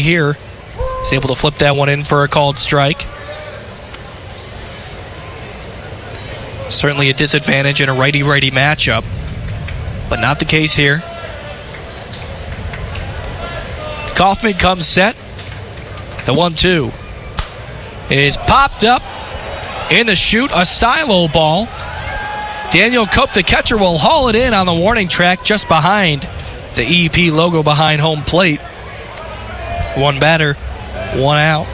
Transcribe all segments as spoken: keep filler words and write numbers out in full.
here. He's able to flip that one in for a called strike. Certainly a disadvantage in a righty-righty matchup, but not the case here. Kaufman comes set. The one two is popped up in the chute. A silo ball. Daniel Cope, the catcher, will haul it in on the warning track just behind the E P logo behind home plate. One batter, one out.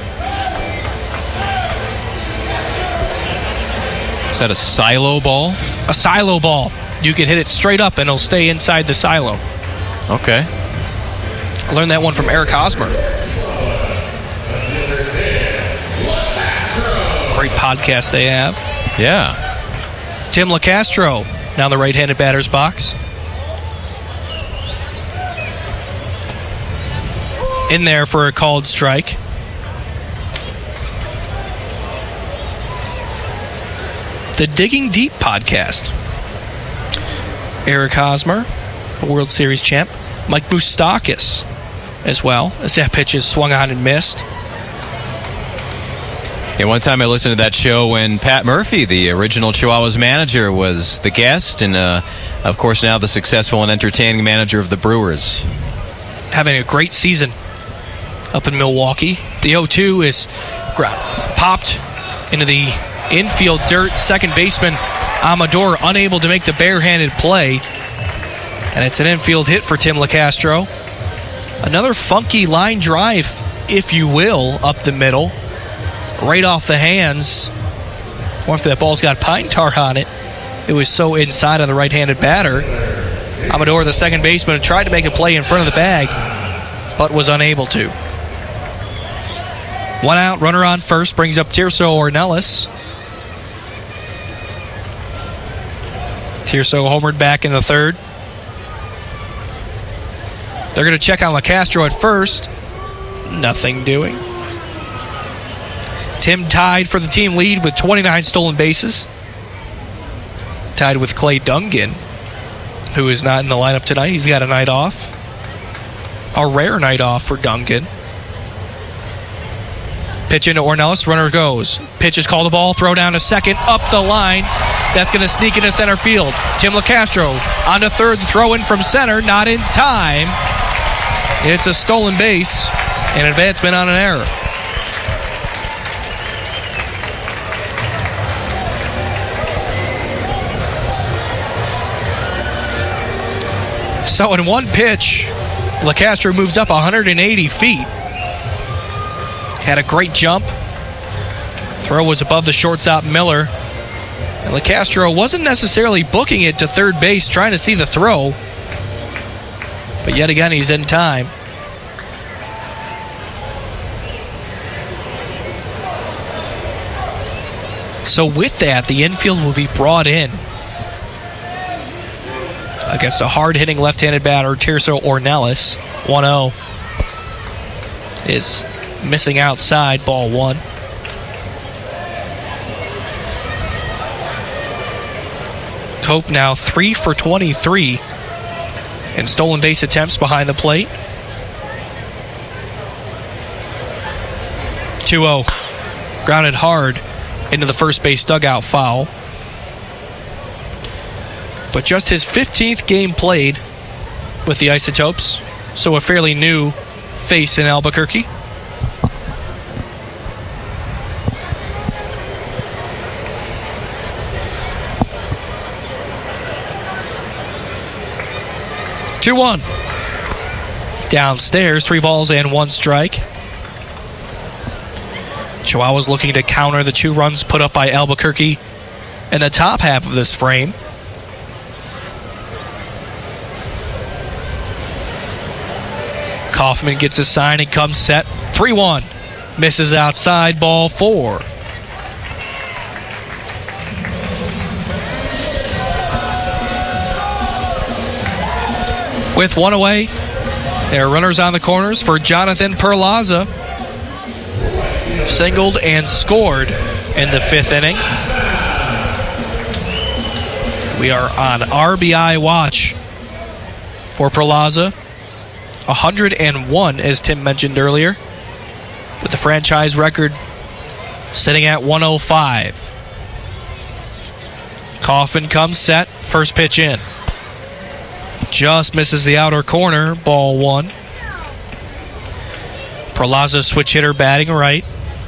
Is that a silo ball? A silo ball. You can hit it straight up and it'll stay inside the silo. Okay. I learned that one from Eric Hosmer. Great podcast they have. Yeah. Tim LeCastro, now the right-handed batter's box. In there for a called strike. The Digging Deep podcast. Eric Hosmer, the World Series champ. Mike Moustakas as well, as that pitch is swung on and missed. Yeah, one time I listened to that show when Pat Murphy, the original Chihuahuas manager, was the guest, and uh, of course now the successful and entertaining manager of the Brewers. Having a great season up in Milwaukee. The oh two is ground, popped into the infield dirt. Second baseman Amador unable to make the barehanded play, and it's an infield hit for Tim LeCastro. Another funky line drive, if you will, up the middle. Right off the hands. I wonder if that ball's got pine tar on it. It was so inside of the right-handed batter. Amador, the second baseman, tried to make a play in front of the bag, but was unable to. One out, runner on first, brings up Tirso Ornelas. Tirso homered back in the third. They're going to check on LeCastro at first. Nothing doing. Tim tied for the team lead with twenty-nine stolen bases. Tied with Clay Dungan, who is not in the lineup tonight. He's got a night off. A rare night off for Dungan. Pitch into Ornelas. Runner goes. Pitch is called a ball. Throw down to second. Up the line. That's going to sneak into center field. Tim LeCastro on to third. Throw in from center. Not in time. It's a stolen base. An advancement on an error. So in one pitch, LeCastro moves up one hundred eighty feet. Had a great jump. Throw was above the shortstop Miller. And LeCastro wasn't necessarily booking it to third base, trying to see the throw. But yet again, he's in time. So with that, the infield will be brought in against a hard-hitting left-handed batter, Tirso Ornelas. one oh is missing outside, ball one. Cope now three for twenty-three in stolen base attempts behind the plate. two oh. Grounded hard into the first base dugout foul. But just his fifteenth game played with the Isotopes, so a fairly new face in Albuquerque. two one. Downstairs, three balls and one strike. Chihuahuas looking to counter the two runs put up by Albuquerque in the top half of this frame. Kaufman gets a sign and comes set. three one. Misses outside, ball four. With one away, there are runners on the corners for Jonathan Perlaza. Singled and scored in the fifth inning. We are on R B I watch for Perlaza. one hundred one, as Tim mentioned earlier, with the franchise record sitting at one oh five. Kaufman comes set, first pitch in. Just misses the outer corner, ball one. Perlaza, switch hitter, batting right.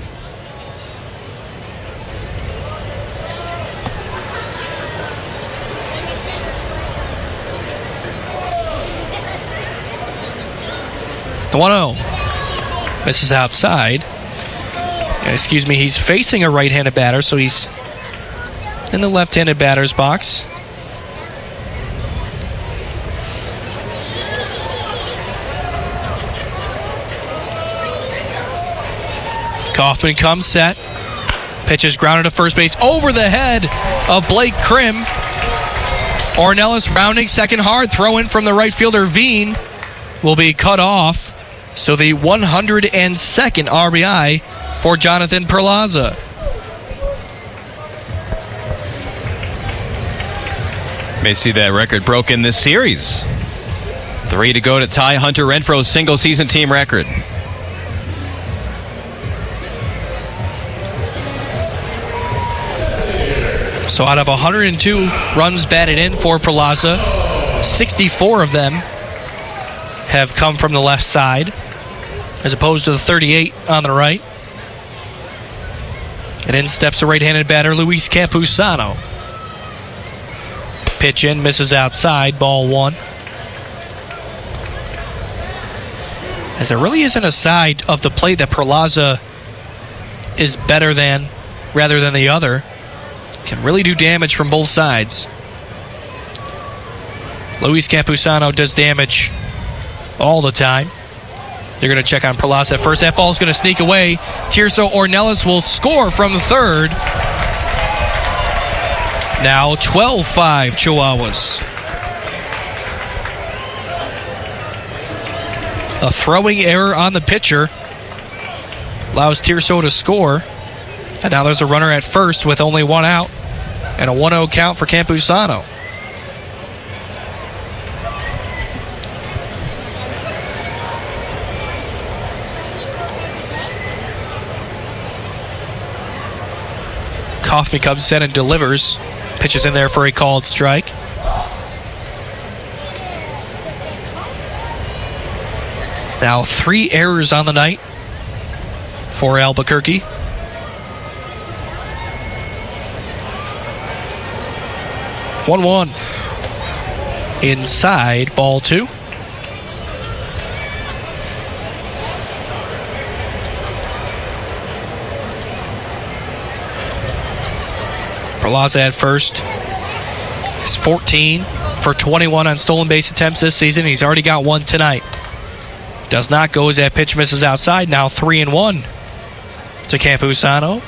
The one oh. Misses outside. Excuse me, he's facing a right-handed batter, so he's in the left-handed batter's box. Kaufman comes set. Pitches grounded to first base over the head of Blake Krim. Ornelas rounding second hard. Throw in from the right fielder, Veen, will be cut off. So the one hundred second R B I for Jonathan Perlaza. May see that record broken this series. Three to go to tie Hunter Renfroe's single-season team record. So out of one hundred two runs batted in for Perlaza, sixty-four of them have come from the left side, as opposed to the thirty-eight on the right. And in steps the right-handed batter, Luis Campusano. Pitch in, misses outside, ball one. As there really isn't a side of the plate that Perlaza is better than, rather than the other. Can really do damage from both sides. Luis Campusano does damage all the time. They're going to check on Perlaza at first. That ball's going to sneak away. Tirso Ornelas will score from third. Now twelve five Chihuahuas. A throwing error on the pitcher allows Tirso to score. And now there's a runner at first with only one out and a one oh count for Campusano. Kaufman comes set and delivers. Pitches in there for a called strike. Now three errors on the night for Albuquerque. one one. Inside, ball two. Perlaza at first. He's fourteen for twenty-one on stolen base attempts this season. He's already got one tonight. Does not go as that pitch misses outside. Now three and one to Campusano.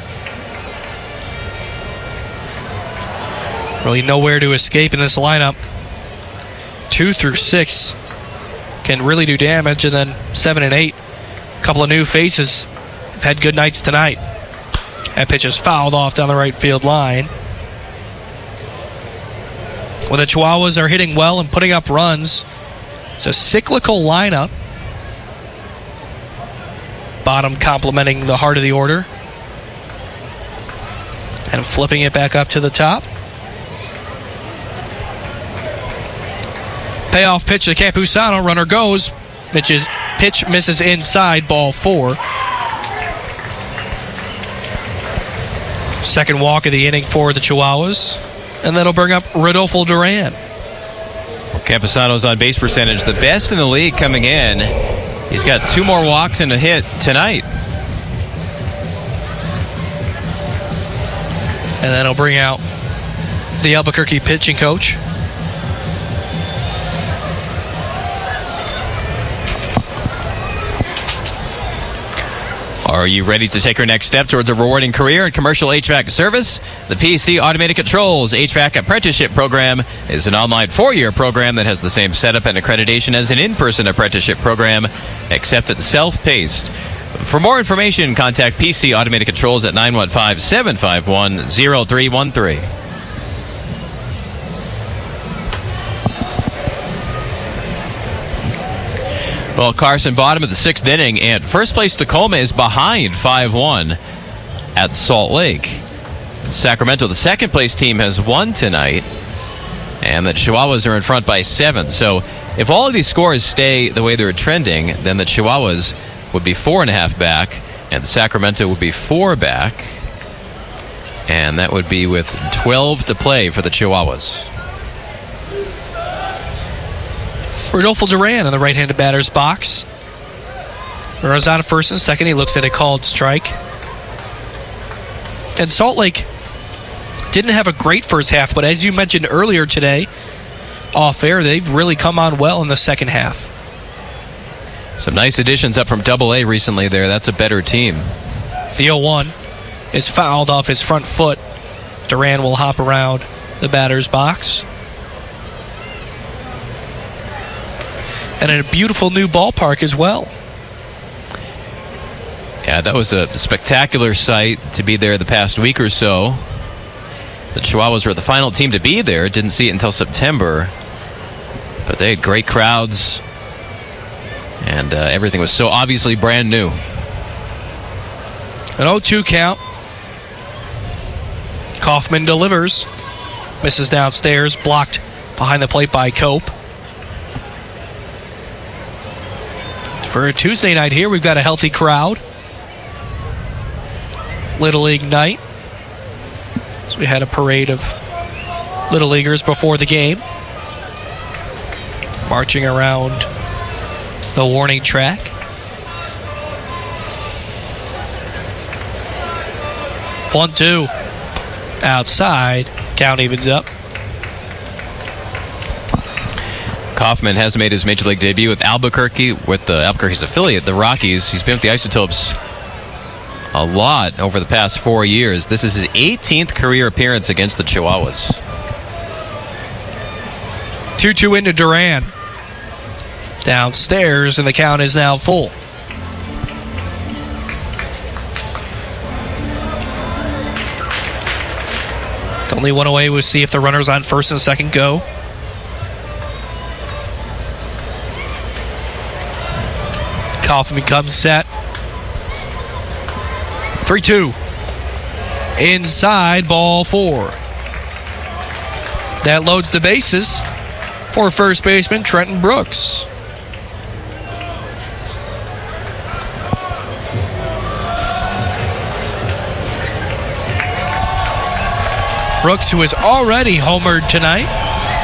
Really nowhere to escape in this lineup. Two through six can really do damage, and then seven and eight, a couple of new faces, have had good nights tonight. That pitch is fouled off down the right field line. When the Chihuahuas are hitting well and putting up runs, it's a cyclical lineup. Bottom complementing the heart of the order. And flipping it back up to the top. Payoff pitch to Campusano. Runner goes. Pitches, pitch misses inside, ball four. Second walk of the inning for the Chihuahuas. And that'll bring up Rodolfo Duran. Campusano's on base percentage, the best in the league coming in. He's got two more walks and a hit tonight. And that'll bring out the Albuquerque pitching coach. Are you ready to take your next step towards a rewarding career in commercial H V A C service? The P C Automated Controls H V A C Apprenticeship Program is an online four-year program that has the same setup and accreditation as an in-person apprenticeship program, except it's self-paced. For more information, contact P C Automated Controls at nine one five, seven five one, zero three one three. Well, Carson, bottom of the sixth inning, and first place Tacoma is behind five one at Salt Lake. Sacramento, the second place team, has won tonight, and the Chihuahuas are in front by seven. So if all of these scores stay the way they're trending, then the Chihuahuas would be four and a half back, and Sacramento would be four back, and that would be with twelve to play for the Chihuahuas. Rodolfo Duran in the right-handed batter's box. Runners out of first and second. He looks at a called strike. And Salt Lake didn't have a great first half, but as you mentioned earlier today, off air, they've really come on well in the second half. Some nice additions up from Double A recently there. That's a better team. The oh one is fouled off his front foot. Duran will hop around the batter's box. And in a beautiful new ballpark as well. Yeah, that was a spectacular sight to be there the past week or so. The Chihuahuas were the final team to be there. Didn't see it until September. But they had great crowds. And uh, everything was so obviously brand new. An oh two count. Kaufman delivers. Misses downstairs. Blocked behind the plate by Cope. For a Tuesday night here, we've got a healthy crowd. Little League night. So we had a parade of Little Leaguers before the game, marching around the warning track. One, two. Outside. Count evens up. Kaufman has made his Major League debut with Albuquerque, with the Albuquerque's affiliate, the Rockies. He's been with the Isotopes a lot over the past four years. This is his eighteenth career appearance against the Chihuahuas. two two into Duran. Downstairs, and the count is now full. Only one away. We'll see if the runners on first and second go. Kaufman comes set. three two. Inside, ball four. That loads the bases for first baseman Trenton Brooks. Brooks, who has already homered tonight.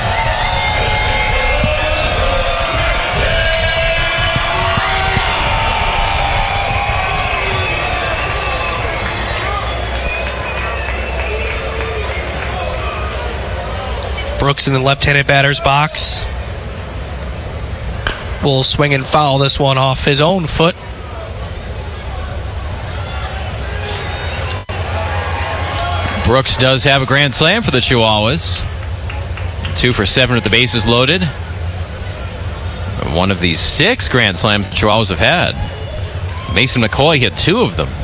Brooks in the left-handed batter's box will swing and foul this one off his own foot. Brooks does have a grand slam for the Chihuahuas. Two for seven with the bases loaded. One of the six grand slams the Chihuahuas have had. Mason McCoy hit two of them.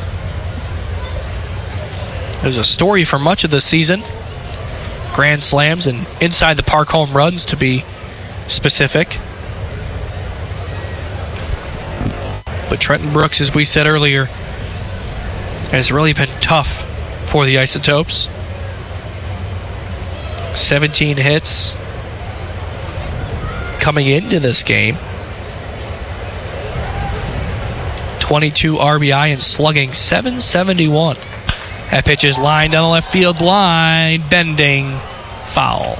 There's a story for much of the season. Grand slams and inside the park home runs, to be specific. But Trenton Brooks, as we said earlier, has really been tough for the Isotopes. seventeen hits coming into this game. twenty-two R B I and slugging seven seventy-one. That pitch is lined down the left field line. Bending. Foul.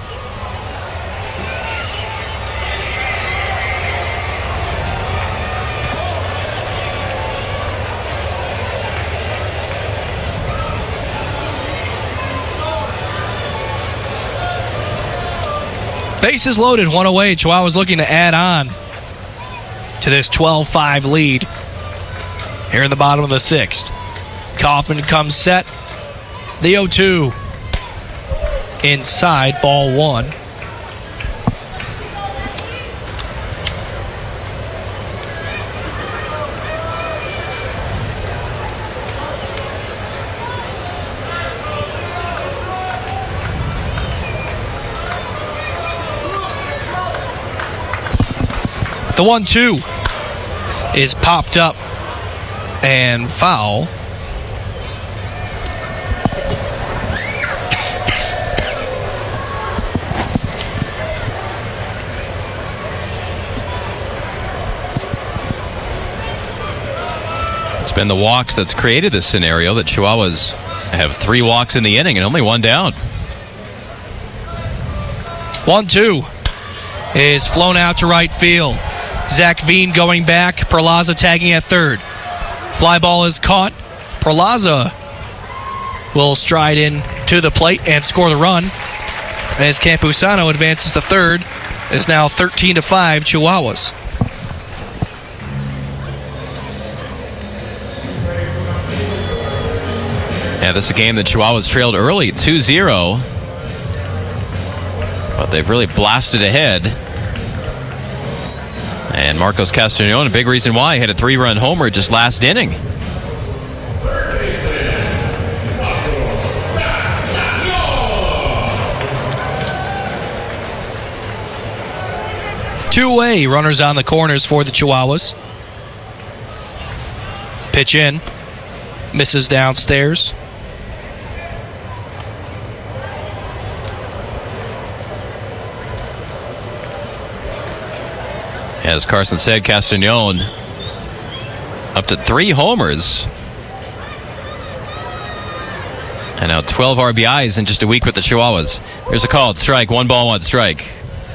Bases loaded, one away. Chihuahuas looking to add on to this twelve five lead here in the bottom of the sixth. Kaufman comes set. The oh two. Inside, ball one. The one two. is popped up and foul. It's been the walks that's created this scenario that Chihuahuas have three walks in the inning and only one down. one two is flown out to right field. Zach Veen going back. Perlaza tagging at third. Fly ball is caught. Perlaza will stride in to the plate and score the run as Campusano advances to third. It's now thirteen to five Chihuahuas. Yeah, this is a game that Chihuahuas trailed early, two zero. But they've really blasted ahead. And Marcos Castañon, a big reason why, hit a three-run homer just last inning. Two away, runners on the corners for the Chihuahuas. Pitch in, misses downstairs. As Carson said, Castañon up to three homers. And now twelve R B Is in just a week with the Chihuahuas. Here's a call. It's strike. One ball, one strike.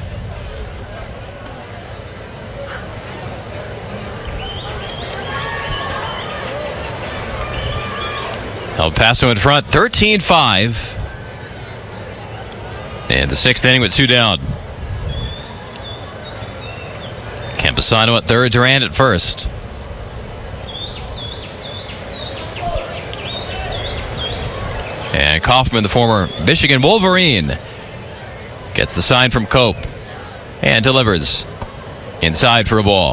El Paso in front, thirteen five. And the sixth inning with two down. Campusano at third, Durand at first. And Kaufman, the former Michigan Wolverine, gets the sign from Cope and delivers inside for a ball.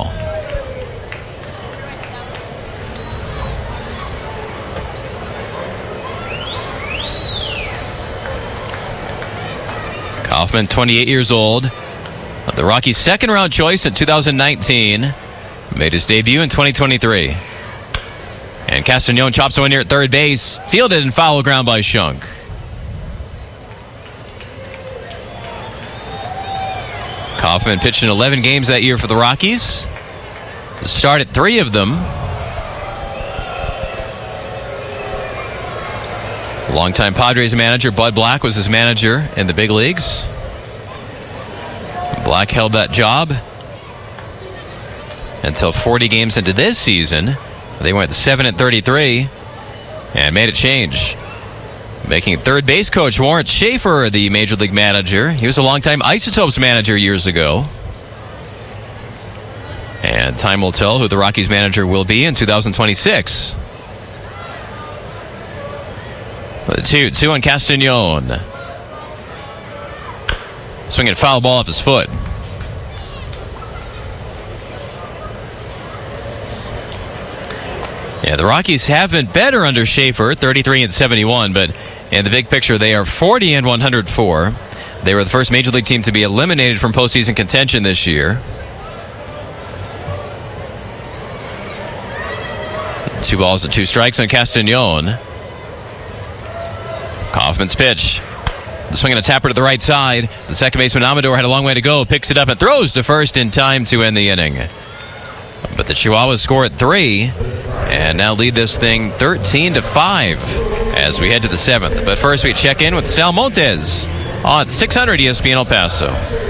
Kaufman, twenty-eight years old. The Rockies' second-round choice in two thousand nineteen. Made his debut in twenty twenty-three. And Castañon chops one here at third base. Fielded and foul ground by Shunk. Kaufman pitched in eleven games that year for the Rockies. Started three of them. Longtime Padres manager Bud Black was his manager in the big leagues. Black held that job until forty games into this season. They went seven and thirty-three and made a change, making third base coach Warren Schaefer the major league manager. He was a longtime Isotopes manager years ago. And time will tell who the Rockies manager will be in two thousand twenty-six. The two, two on Castañon. Swinging a foul ball off his foot. Yeah, the Rockies have been better under Schaefer, thirty-three and seventy-one, but in the big picture, they are forty and one hundred four. They were the first major league team to be eliminated from postseason contention this year. Two balls and two strikes on Castañon. Kaufman's pitch. The swing and a tapper to the right side. The second baseman Amador had a long way to go. Picks it up and throws to first in time to end the inning. But the Chihuahuas score at three and now lead this thing thirteen to five as we head to the seventh. But first we check in with Sal Montes on six hundred E S P N El Paso.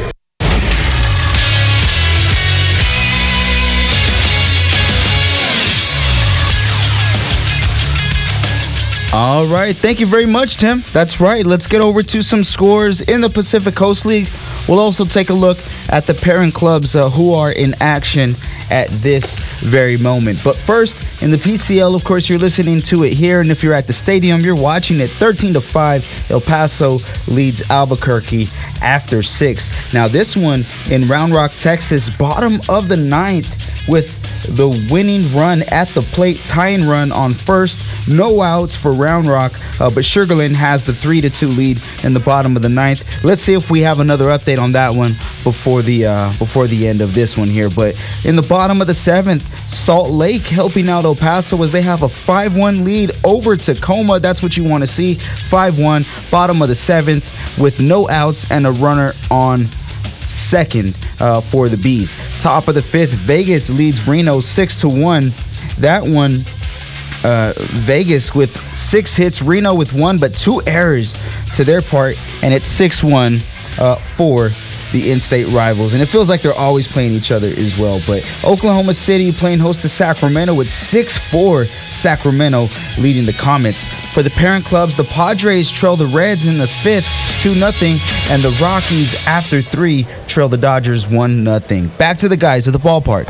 All right, thank you very much, Tim. That's right. Let's get over to some scores in the Pacific Coast League. We'll also take a look at the parent clubs uh, who are in action at this very moment. But first, in the P C L, of course, you're listening to it here, and if you're at the stadium, you're watching it. thirteen to five, El Paso leads Albuquerque after six. Now, this one in Round Rock, Texas, bottom of the ninth with the winning run at the plate, tying run on first. No outs for Round Rock, uh, but Sugar Land has the three to two lead in the bottom of the ninth. Let's see if we have another update on that one before the uh, before the end of this one here. But in the bottom of the seventh, Salt Lake helping out El Paso as they have a five one lead over Tacoma. That's what you want to see. five one, bottom of the seventh with no outs and a runner on second uh, for the Bees. Top of the fifth, Vegas leads Reno six to one. That one, uh, Vegas with six hits, Reno with one, but two errors to their part, and it's six one uh, for the in-state rivals. And it feels like they're always playing each other as well. But Oklahoma City playing host to Sacramento with six four, Sacramento leading the Comets. For the parent clubs, the Padres trail the Reds in the fifth, two nothing, and the Rockies, after three, trail the Dodgers one nothing. Back to the guys at the ballpark.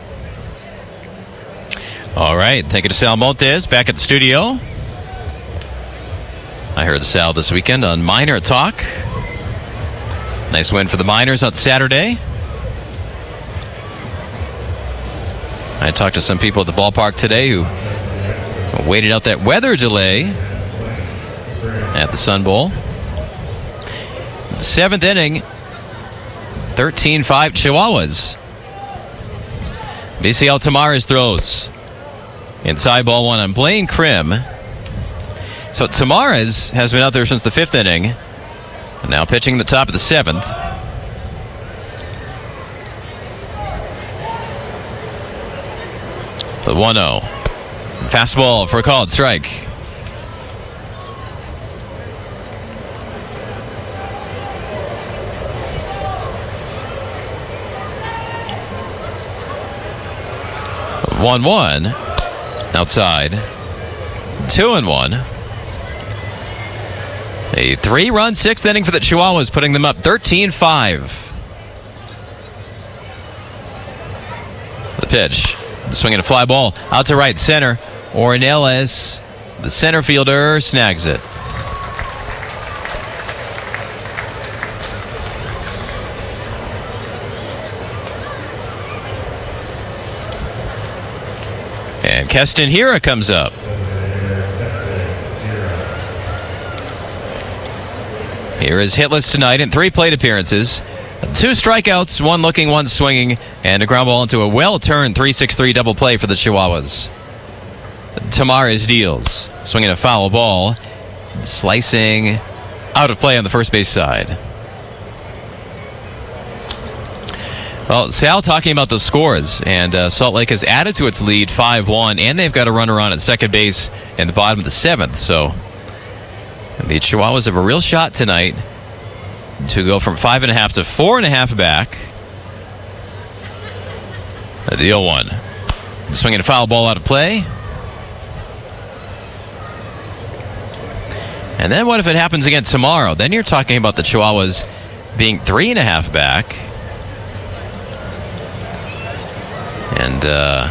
All right, thank you to Sal Montes back at the studio. I heard Sal this weekend on Miner Talk. Nice win for the Miners on Saturday. I talked to some people at the ballpark today who waited out that weather delay at the Sun Bowl. Seventh inning, thirteen five Chihuahuas. B C L Tamares throws. Inside ball one on Blaine Krim. So Tamares has been out there since the fifth inning. Now pitching the top of the seventh. The one oh. Fastball for a called strike. one one. Outside. two and one. A three-run sixth inning for the Chihuahuas, putting them up thirteen five. The pitch. Swinging a fly ball out to right center. Ornelas, the center fielder, snags it. And Keston Hira comes up. Here is hitless tonight in three plate appearances. Two strikeouts, one looking, one swinging, and a ground ball into a well-turned three six three double play for the Chihuahuas. Tamares deals, swinging a foul ball, slicing out of play on the first base side. Well, Sal talking about the scores, and uh, Salt Lake has added to its lead five one, and they've got a runner on at second base in the bottom of the seventh, so the Chihuahuas have a real shot tonight to go from five and a half to four and a half back. The oh one. Swinging a foul ball out of play. And then what if it happens again tomorrow? Then you're talking about the Chihuahuas being three and a half back. And uh,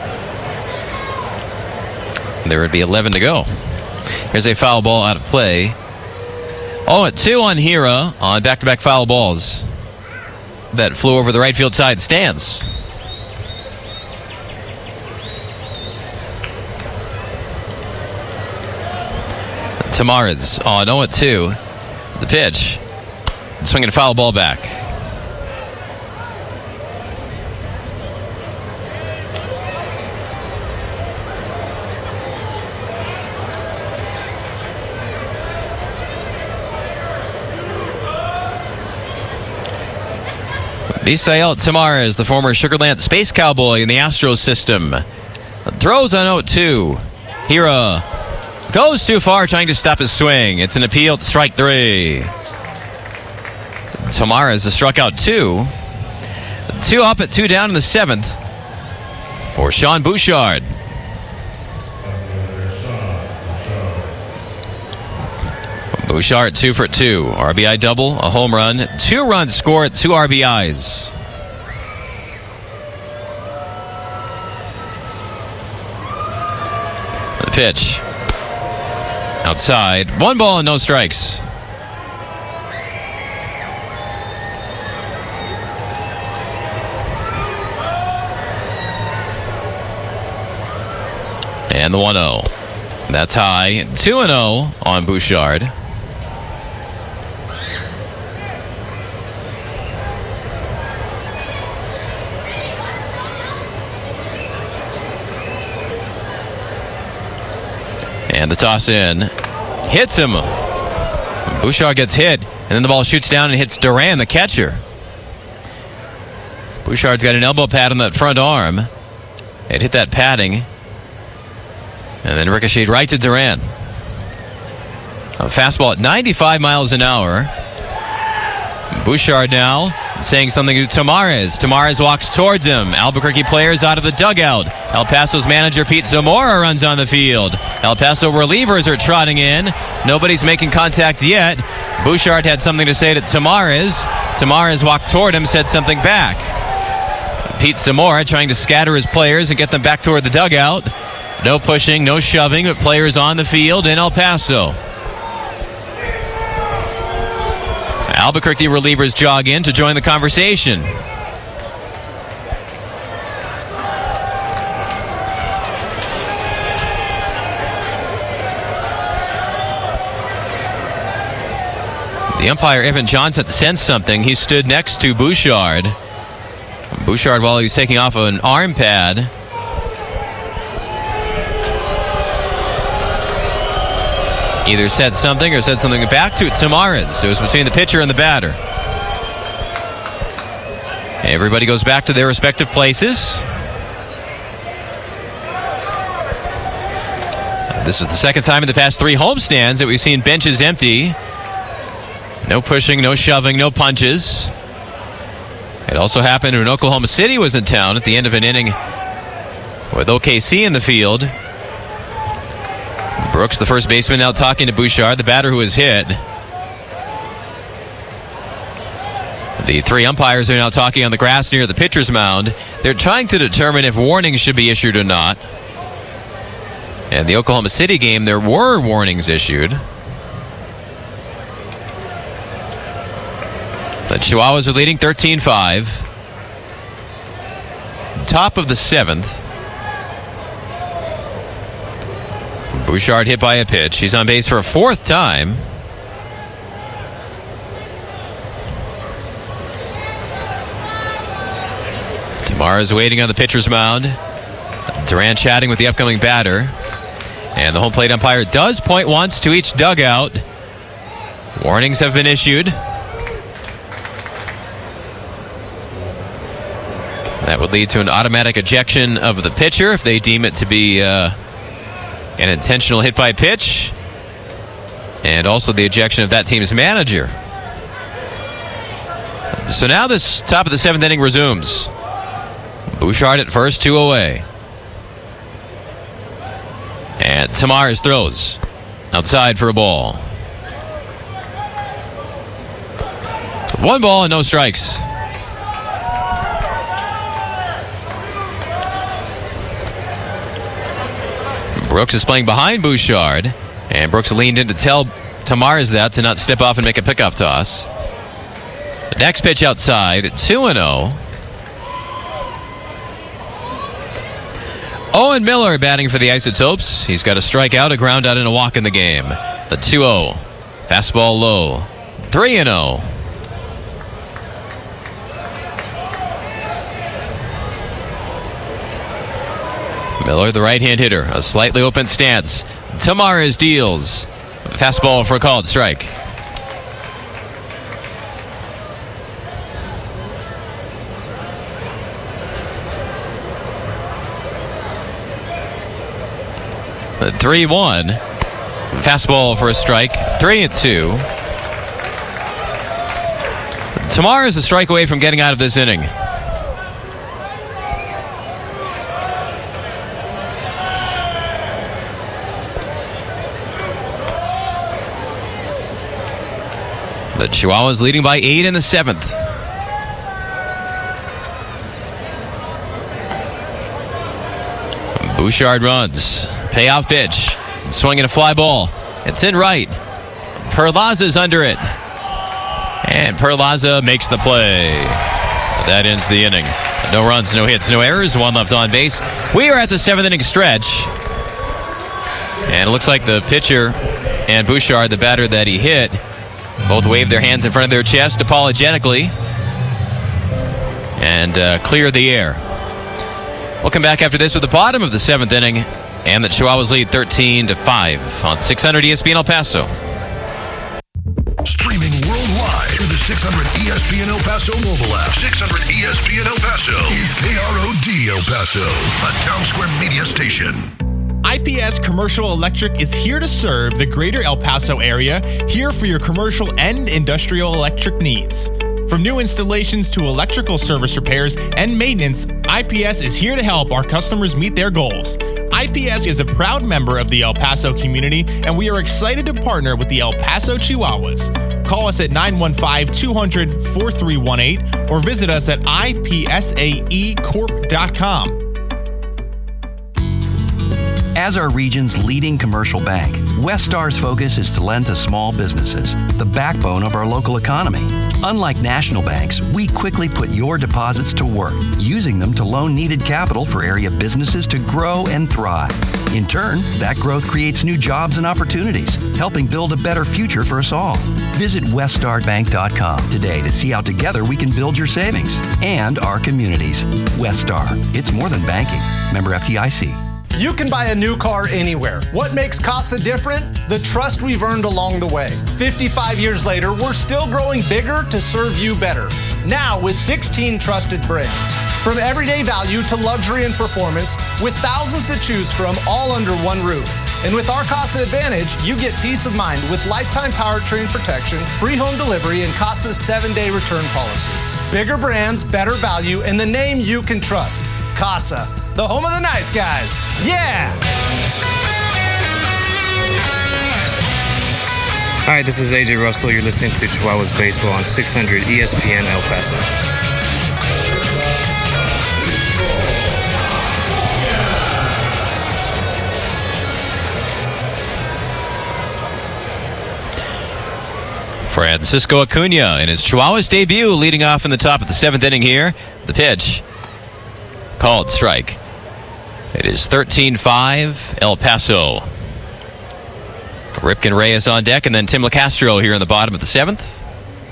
there would be eleven to go. Here's a foul ball out of play. Oh, at two on Hira on back-to-back foul balls that flew over the right field side stands. Tamares on oh at two. The pitch. Swinging a foul ball back. Misael Tamares, the former Sugar Land Space Cowboy in the Astros system, throws on oh at two. Hira goes too far trying to stop his swing. It's an appeal to strike three. Tamares has struck out two. Two up at two down in the seventh for Sean Bouchard. Bouchard two for two. R B I double, a home run, two runs scored, two R B Is. The pitch. Outside. One ball and no strikes. And the one oh. That's high. two and oh on Bouchard. And the toss in. Hits him. Bouchard gets hit. And then the ball shoots down and hits Duran, the catcher. Bouchard's got an elbow pad on that front arm. It hit that padding. And then ricocheted right to Duran. A fastball at ninety-five miles an hour. Bouchard now saying something to Tamares. Tamares walks towards him. Albuquerque players out of the dugout. El Paso's manager Pete Zamora runs on the field. El Paso relievers are trotting in. Nobody's making contact yet. Bouchard had something to say to Tamares. Tamares walked toward him, said something back. Pete Zamora trying to scatter his players and get them back toward the dugout. No pushing, no shoving, but players on the field in El Paso. Albuquerque relievers jog in to join the conversation. The umpire, Evan Johnson, sensed something. He stood next to Bouchard. Bouchard, while he was taking off an arm pad, either said something or said something back to Tamares. It was between the pitcher and the batter. Everybody goes back to their respective places. This is the second time in the past three homestands that we've seen benches empty. No pushing, no shoving, no punches. It also happened when Oklahoma City was in town at the end of an inning with O K C in the field. Brooks, the first baseman, now talking to Bouchard, the batter who was hit. The three umpires are now talking on the grass near the pitcher's mound. They're trying to determine if warnings should be issued or not. And the Oklahoma City game, there were warnings issued. The Chihuahuas are leading thirteen five. Top of the seventh. Bouchard hit by a pitch. He's on base for a fourth time. Tamares waiting on the pitcher's mound. Duran chatting with the upcoming batter. And the home plate umpire does point once to each dugout. Warnings have been issued. That would lead to an automatic ejection of the pitcher if they deem it to be uh, an intentional hit by pitch, and also the ejection of that team's manager. So now this top of the seventh inning resumes. Bouchard at first, two away. And Tamares throws outside for a ball. One ball and no strikes. Brooks is playing behind Bouchard, and Brooks leaned in to tell Tamares that to not step off and make a pickoff toss. The next pitch outside, two and oh. Owen Miller batting for the Isotopes. He's got a strikeout, a ground out, and a walk in the game. The two oh. Fastball low. three and oh. Miller, the right-hand hitter, a slightly open stance. Tamares deals. Fastball for a called strike. three one. Fastball for a strike. three and two. Tamares a strike away from getting out of this inning. The Chihuahuas leading by eight in the seventh. Bouchard runs. Payoff pitch. Swinging a fly ball. It's in right. Perlaza's under it. And Perlaza makes the play. That ends the inning. No runs, no hits, no errors. One left on base. We are at the seventh inning stretch. And it looks like the pitcher and Bouchard, the batter that he hit, both waved their hands in front of their chest apologetically and uh, cleared the air. We'll come back after this with the bottom of the seventh inning and the Chihuahuas lead thirteen to five on six hundred E S P N El Paso. Streaming worldwide through the six hundred E S P N El Paso mobile app. six hundred E S P N El Paso is K R O D El Paso, a Town Square media station. I P S Commercial Electric is here to serve the greater El Paso area, here for your commercial and industrial electric needs. From new installations to electrical service repairs and maintenance, I P S is here to help our customers meet their goals. I P S is a proud member of the El Paso community, and we are excited to partner with the El Paso Chihuahuas. Call us at nine one five, two hundred, four three one eight or visit us at I P S A E corp dot com. As our region's leading commercial bank, Westar's focus is to lend to small businesses, the backbone of our local economy. Unlike national banks, we quickly put your deposits to work, using them to loan needed capital for area businesses to grow and thrive. In turn, that growth creates new jobs and opportunities, helping build a better future for us all. Visit westar bank dot com today to see how together we can build your savings and our communities. Westar, it's more than banking. Member F D I C. You can buy a new car anywhere. What makes Casa different? The trust we've earned along the way. fifty-five years later, we're still growing bigger to serve you better. Now with sixteen trusted brands. From everyday value to luxury and performance, with thousands to choose from all under one roof. And with our Casa Advantage, you get peace of mind with lifetime powertrain protection, free home delivery, and Casa's seven-day return policy. Bigger brands, better value, and the name you can trust. Casa, the home of the nice guys. Yeah! Hi, this is A J Russell. You're listening to Chihuahuas Baseball on six hundred E S P N El Paso. Francisco Acuna in his Chihuahuas debut, leading off in the top of the seventh inning here. The pitch, called strike. It is thirteen five El Paso. Ripken Reyes on deck, and then Tim LaCastro here in the bottom of the seventh.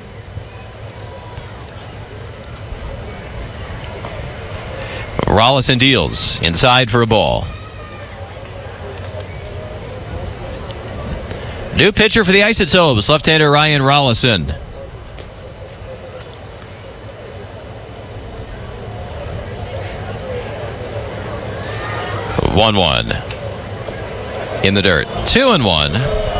Rollison deals inside for a ball. New pitcher for the Isotopes, left-hander Ryan Rollison. one one in the dirt. two and one.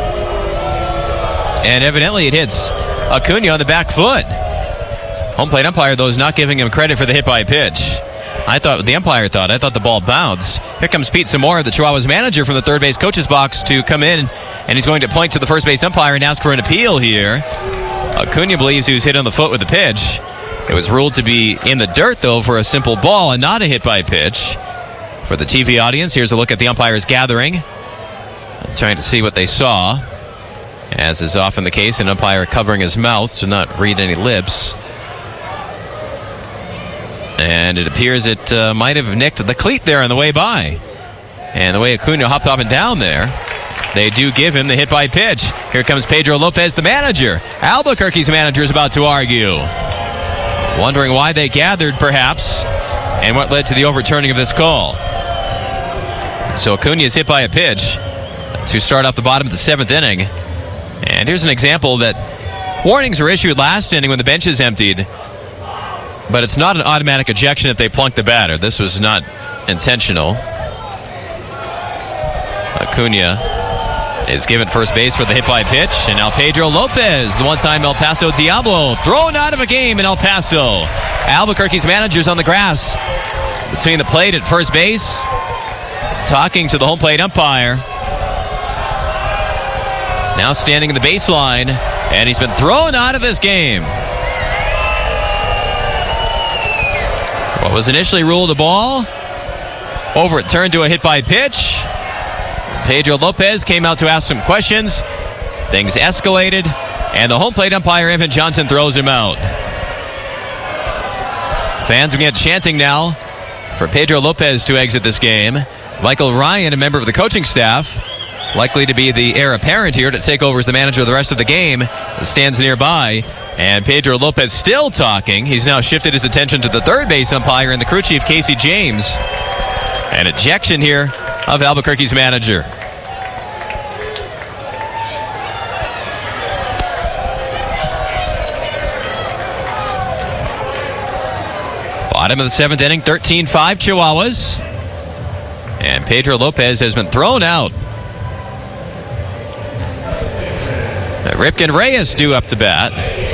And evidently it hits Acuna on the back foot. Home plate umpire, though, is not giving him credit for the hit by pitch. I thought, the umpire thought, I thought the ball bounced. Here comes Pete Zamora, the Chihuahuas manager, from the third base coach's box to come in, and he's going to point to the first base umpire and ask for an appeal here. Acuna believes he was hit on the foot with the pitch. It was ruled to be in the dirt, though, for a simple ball and not a hit by pitch. For the T V audience, here's a look at the umpires gathering, trying to see what they saw. As is often the case, an umpire covering his mouth to not read any lips. And it appears it uh, might have nicked the cleat there on the way by. And the way Acuna hopped up and down there, they do give him the hit by pitch. Here comes Pedro Lopez, the manager. Albuquerque's manager is about to argue, wondering why they gathered, perhaps, and what led to the overturning of this call. So Acuna is hit by a pitch to start off the bottom of the seventh inning. And here's an example that warnings were issued last inning when the bench is emptied, but it's not an automatic ejection if they plunk the batter. This was not intentional. Acuna is given first base for the hit by pitch, and now Pedro Lopez, the one-time El Paso Diablo, thrown out of a game in El Paso. Albuquerque's manager's on the grass between the plate at first base, talking to the home plate umpire. Now standing in the baseline, and he's been thrown out of this game. What was initially ruled a ball, overturned to a hit by pitch. Pedro Lopez came out to ask some questions. Things escalated, and the home plate umpire, Evan Johnson, throws him out. Fans begin chanting now for Pedro Lopez to exit this game. Michael Ryan, a member of the coaching staff, likely to be the heir apparent here to take over as the manager of the rest of the game, stands nearby. And Pedro Lopez still talking. He's now shifted his attention to the third base umpire and the crew chief, Casey James. An ejection here of Albuquerque's manager. Bottom of the seventh inning, thirteen five Chihuahuas. And Pedro Lopez has been thrown out. Ripken Reyes due up to bat.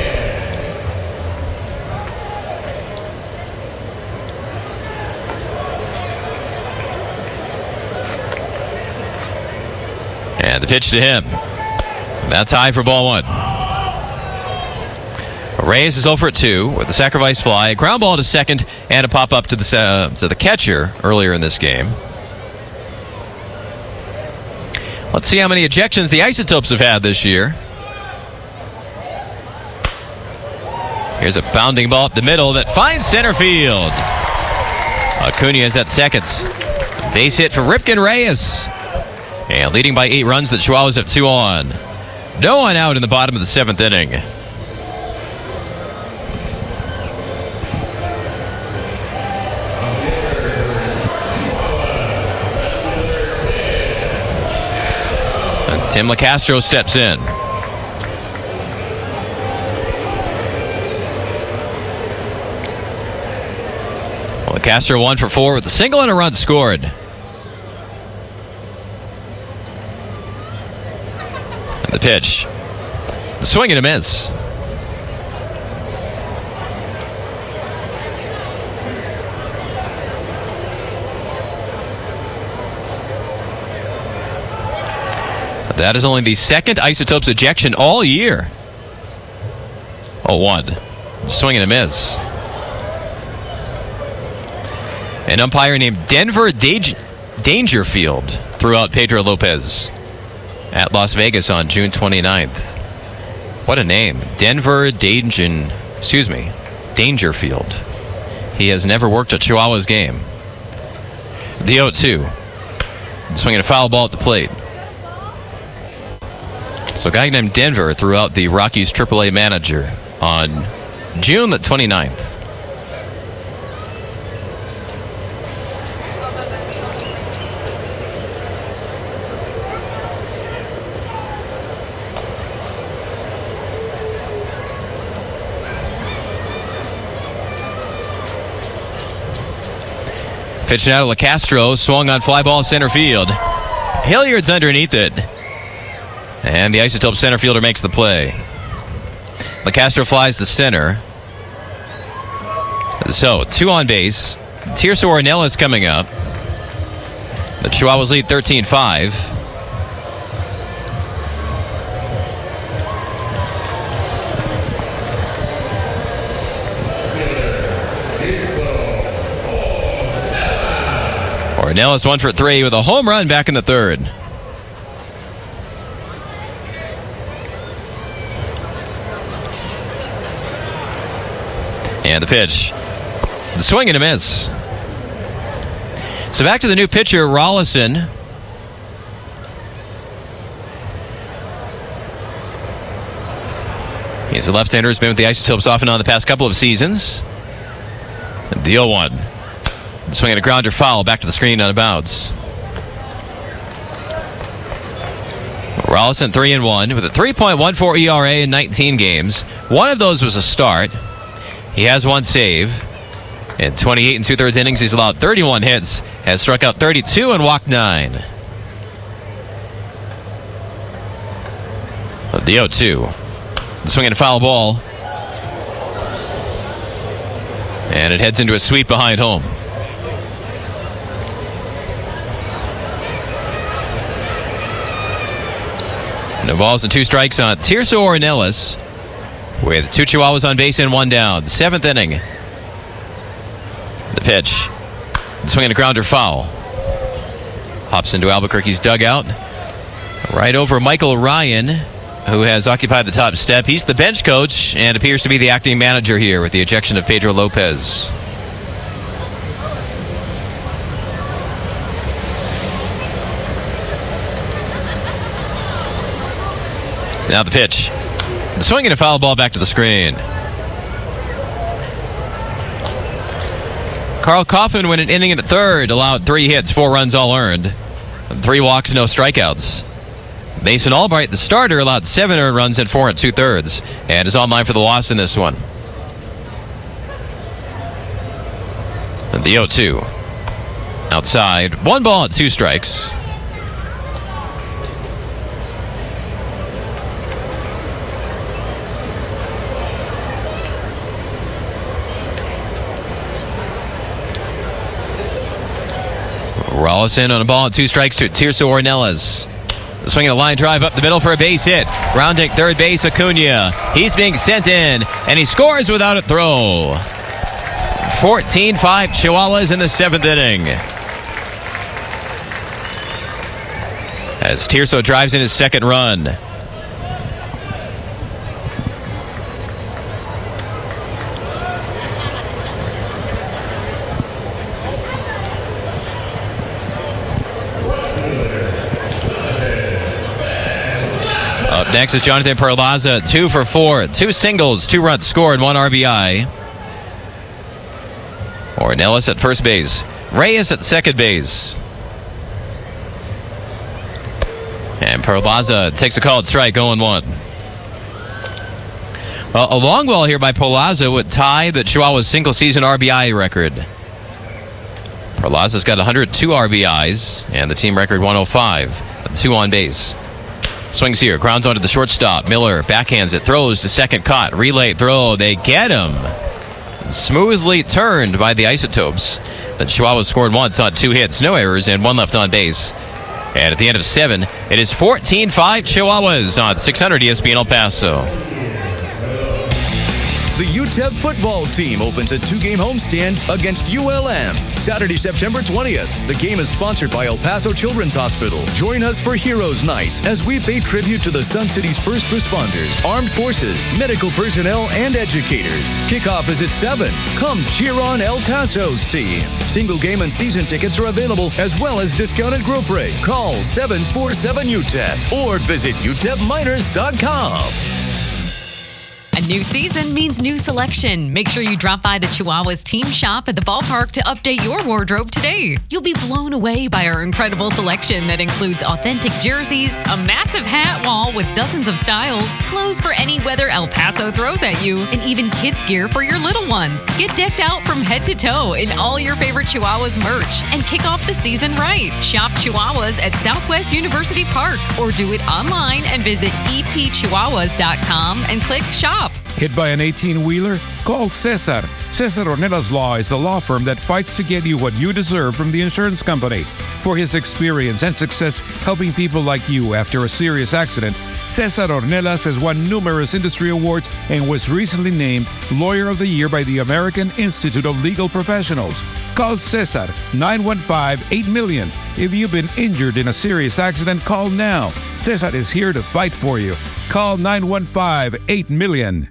And the pitch to him. That's high for ball one. Reyes is over at two with the sacrifice fly, a ground ball to second, and a pop up to the uh, to the catcher earlier in this game. Let's see how many ejections the Isotopes have had this year. Here's a bounding ball up the middle that finds center field. Acuna is at second. Base hit for Ripken Reyes. And leading by eight runs, the Chihuahuas have two on. No one out in the bottom of the seventh inning. And Tim LeCastro steps in. LeCastro one for four with a single and a run scored. The pitch. The swing and a miss. That is only the second Isotopes ejection all year. Oh, one. Swing and a miss. An umpire named Denver Dage- Dangerfield threw out Pedro Lopez at Las Vegas on June twenty-ninth. What a name. Denver Danger, excuse me, Dangerfield. He has never worked a Chihuahuas game. The oh two. Swinging a foul ball at the plate. So a guy named Denver threw out the Rockies triple A manager on June the twenty-ninth. Pitching out of LeCastro, swung on fly ball center field. Hilliard's underneath it. And the Isotope center fielder makes the play. LeCastro flies to center. So, two on base. Tirso Ornelas coming up. The Chihuahuas lead thirteen five. Ornelas one for three with a home run back in the third. And the pitch. The swing and a miss. So back to the new pitcher, Rollison. He's a left-hander who's been with the Isotopes off and on the past couple of seasons. The oh one. Swinging a grounder foul back to the screen out of bounds. Rollison three and one with a three point one four E R A in nineteen games. One of those was a start. He has one save. In twenty-eight and two-thirds innings, he's allowed thirty-one hits, has struck out thirty-two and walked nine. The oh two. Swinging a foul ball. And it heads into a sweep behind home. No balls and two strikes on Tirso Ornelas with two Chihuahuas on base and one down. The seventh inning. The pitch. Swinging a grounder foul. Hops into Albuquerque's dugout. Right over Michael Ryan, who has occupied the top step. He's the bench coach and appears to be the acting manager here with the ejection of Pedro Lopez. Now the pitch. The swing and a foul ball back to the screen. Carl Kaufman went an inning in the third, allowed three hits, four runs all earned. Three walks, no strikeouts. Mason Albright, the starter, allowed seven earned runs and four and two-thirds, and is online for the loss in this one. And the oh two. Outside, one ball and two strikes. Rollison on a ball and two strikes to Tirso Ornelas. Swinging a line drive up the middle for a base hit. Rounding third base, Acuna. He's being sent in, and he scores without a throw. fourteen five Chihuahuas in the seventh inning. As Tirso drives in his second run. Up next is Jonathan Perlaza, two for four, two singles, two runs scored, one R B I. Ornelas at first base, Reyes at second base. And Perlaza takes a called strike, oh and one. Well, a long ball here by Perlaza would tie the Chihuahuas single-season R B I record. Perlaza's got one hundred two R B Is, and the team record one oh five, two on base. Swings here, grounds onto the shortstop. Miller backhands it, throws to second, caught, relay throw. They get him. Smoothly turned by the Isotopes. The Chihuahuas scored once on two hits, no errors, and one left on base. And at the end of seven, it is fourteen five Chihuahuas on six hundred E S P N El Paso. The U T E P football team opens a two-game homestand against U L M Saturday, September twentieth. The game is sponsored by El Paso Children's Hospital. Join us for Heroes Night as we pay tribute to the Sun City's first responders, armed forces, medical personnel, and educators. Kickoff is at seven. Come cheer on El Paso's team. Single game and season tickets are available as well as discounted group rate. Call seven four seven U T E P or visit U T E P miners dot com. A new season means new selection. Make sure you drop by the Chihuahuas team shop at the ballpark to update your wardrobe today. You'll be blown away by our incredible selection that includes authentic jerseys, a massive hat wall with dozens of styles, clothes for any weather El Paso throws at you, and even kids gear for your little ones. Get decked out from head to toe in all your favorite Chihuahuas merch and kick off the season right. Shop Chihuahuas at Southwest University Park or do it online and visit e p chihuahuas dot com and click shop. Hit by an eighteen-wheeler? Call Cesar. Cesar Ornelas Law is the law firm that fights to get you what you deserve from the insurance company. For his experience and success helping people like you after a serious accident, Cesar Ornelas has won numerous industry awards and was recently named Lawyer of the Year by the American Institute of Legal Professionals. Call Cesar nine one five, eight million. If you've been injured in a serious accident, call now. Cesar is here to fight for you. Call nine one five, eight million.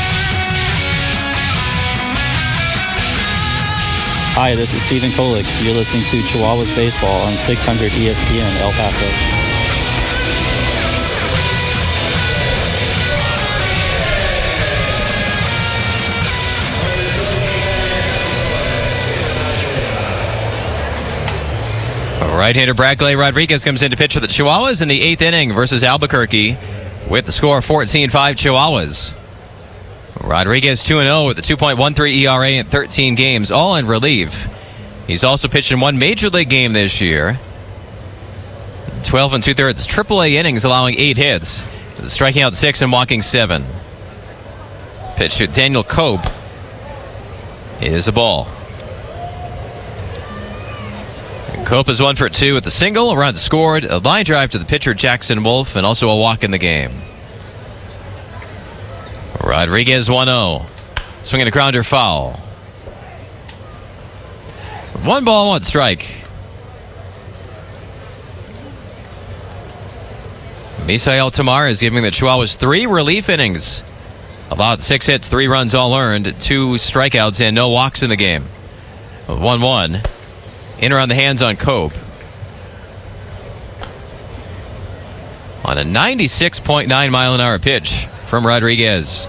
Hi, this is Stephen Kolick. You're listening to Chihuahuas Baseball on six hundred E S P N El Paso. Right-hander Bradley Rodriguez comes in to pitch for the Chihuahuas in the eighth inning versus Albuquerque with the score fourteen five Chihuahuas. Rodriguez two and oh with a two point one three E R A in thirteen games, all in relief. He's also pitched in one major league game this year. twelve and two-thirds triple A innings, allowing eight hits, striking out six and walking seven. Pitch to Daniel Cope is a ball. Cope is one for two with a single, a run scored, a line drive to the pitcher Jackson Wolf, and also a walk in the game. Rodriguez one oh. Swinging a grounder foul. One ball, one strike. Misael Tamar is giving the Chihuahuas three relief innings. Allowed six hits, three runs all earned, two strikeouts, and no walks in the game. one one. In around the hands on Cope. on a ninety-six point nine mile an hour pitch from Rodriguez.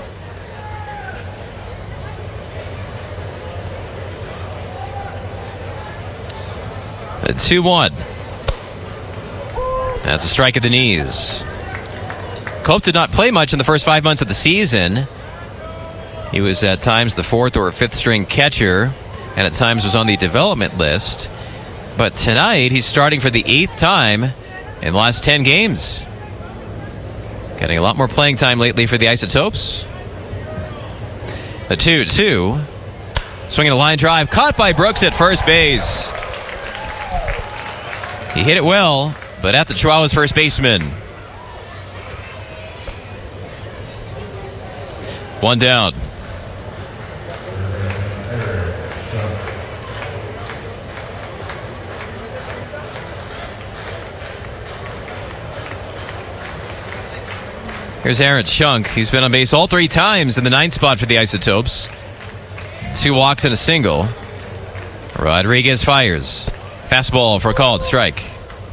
The two one. That's a strike at the knees. Cope did not play much in the first five months of the season. He was at times the fourth or fifth string catcher, and at times was on the development list. But tonight, he's starting for the eighth time in the last ten games. Getting a lot more playing time lately for the Isotopes. The two two. Swinging a line drive, caught by Brooks at first base. He hit it well, but at the Chihuahuas first baseman. One down. Here's Aaron Schunk. He's been on base all three times in the ninth spot for the Isotopes. Two walks and a single. Rodriguez fires. Fastball for a called strike.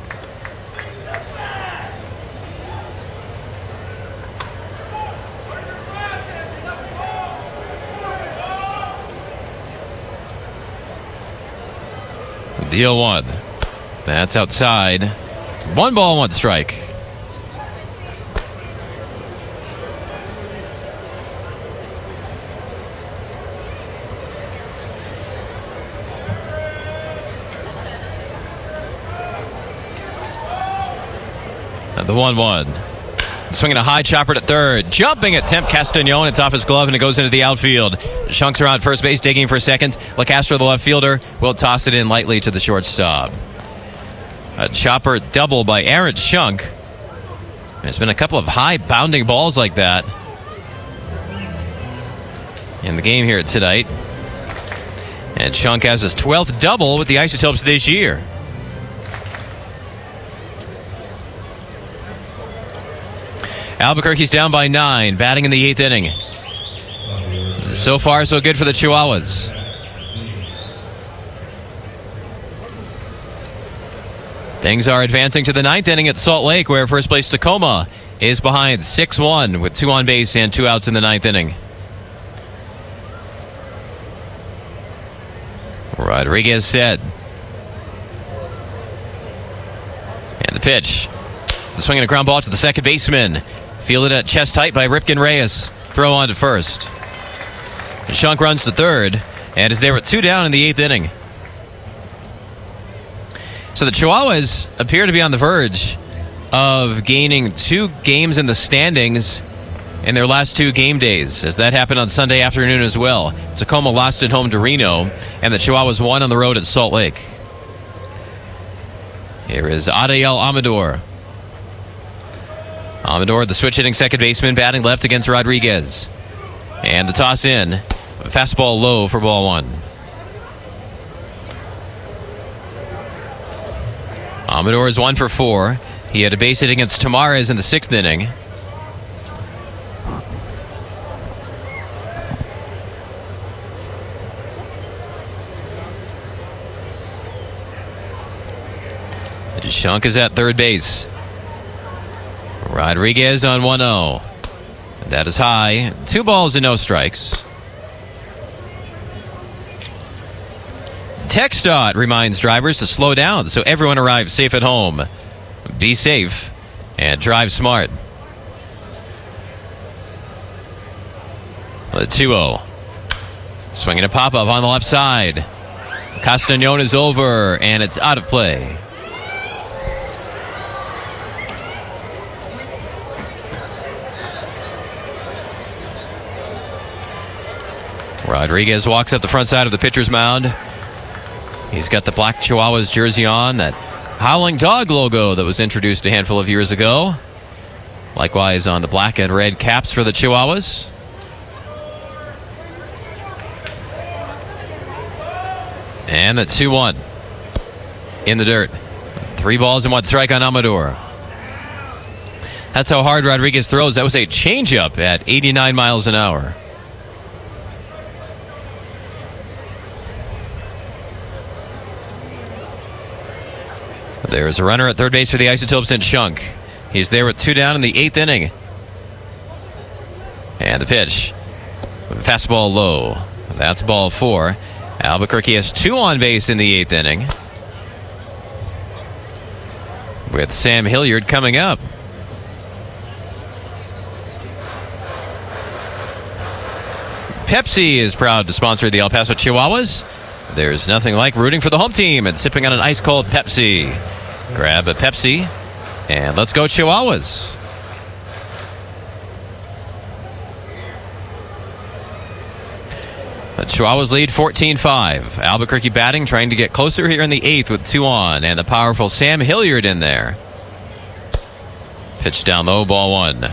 The oh one. That's outside. One ball, one strike. The one one. Swinging a high chopper to third. Jumping attempt, Castañon. It's off his glove and it goes into the outfield. Shunk's around first base, digging for second. LeCastro, the left fielder, will toss it in lightly to the shortstop. A chopper double by Aaron Schunk. There's been a couple of high bounding balls like that in the game here tonight. And Schunk has his twelfth double with the Isotopes this year. Albuquerque's down by nine, batting in the eighth inning. So far, so good for the Chihuahuas. Things are advancing to the ninth inning at Salt Lake, where first place Tacoma is behind six one with two on base and two outs in the ninth inning. Rodriguez set. And the pitch. The swing and a ground ball to the second baseman. Fielded at chest height by Ripken Reyes. Throw on to first. Schunk runs to third and is there with two down in the eighth inning. So the Chihuahuas appear to be on the verge of gaining two games in the standings in their last two game days, as that happened on Sunday afternoon as well. Tacoma lost at home to Reno, and the Chihuahuas won on the road at Salt Lake. Here is Adael Amador. Amador, the switch-hitting second baseman, batting left against Rodriguez. And the toss in. Fastball low for ball one. Amador is one for four. He had a base hit against Tamares in the sixth inning. Schunk is at third base. Rodriguez on one oh. That is high. Two balls and no strikes. TxDOT reminds drivers to slow down so everyone arrives safe at home. Be safe and drive smart. The two oh. Swinging a pop-up on the left side. Castañon is over and it's out of play. Rodriguez walks up the front side of the pitcher's mound. He's got the black Chihuahuas jersey on, that Howling Dog logo that was introduced a handful of years ago. Likewise on the black and red caps for the Chihuahuas. And the two one in the dirt. Three balls and one strike on Amador. That's how hard Rodriguez throws. That was a changeup at eighty-nine miles an hour. There's a runner at third base for the Isotopes and Schunk. He's there with two down in the eighth inning. And the pitch. Fastball low. That's ball four. Albuquerque has two on base in the eighth inning, with Sam Hilliard coming up. Pepsi is proud to sponsor the El Paso Chihuahuas. There's nothing like rooting for the home team and sipping on an ice-cold Pepsi. Grab a Pepsi, and let's go Chihuahuas. The Chihuahuas lead fourteen five. Albuquerque batting, trying to get closer here in the eighth with two on, and the powerful Sam Hilliard in there. Pitch down low, ball one.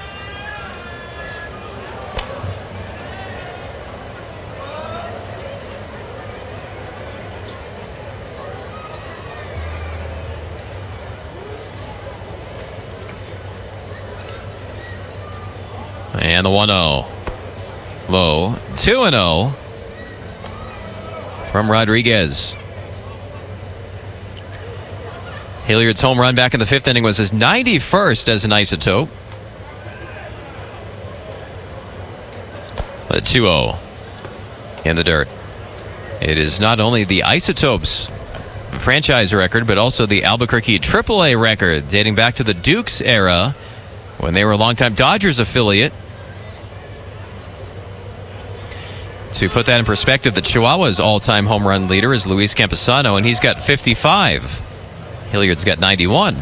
And the one oh. Low. two and oh from Rodriguez. Hilliard's home run back in the fifth inning was his ninety-first as an isotope. The two oh in the dirt. It is not only the Isotopes franchise record, but also the Albuquerque triple A record dating back to the Dukes era when they were a longtime Dodgers affiliate. To put that in perspective, the Chihuahuas' all-time home run leader is Luis Campusano, and he's got fifty-five. Hilliard's got ninety-one.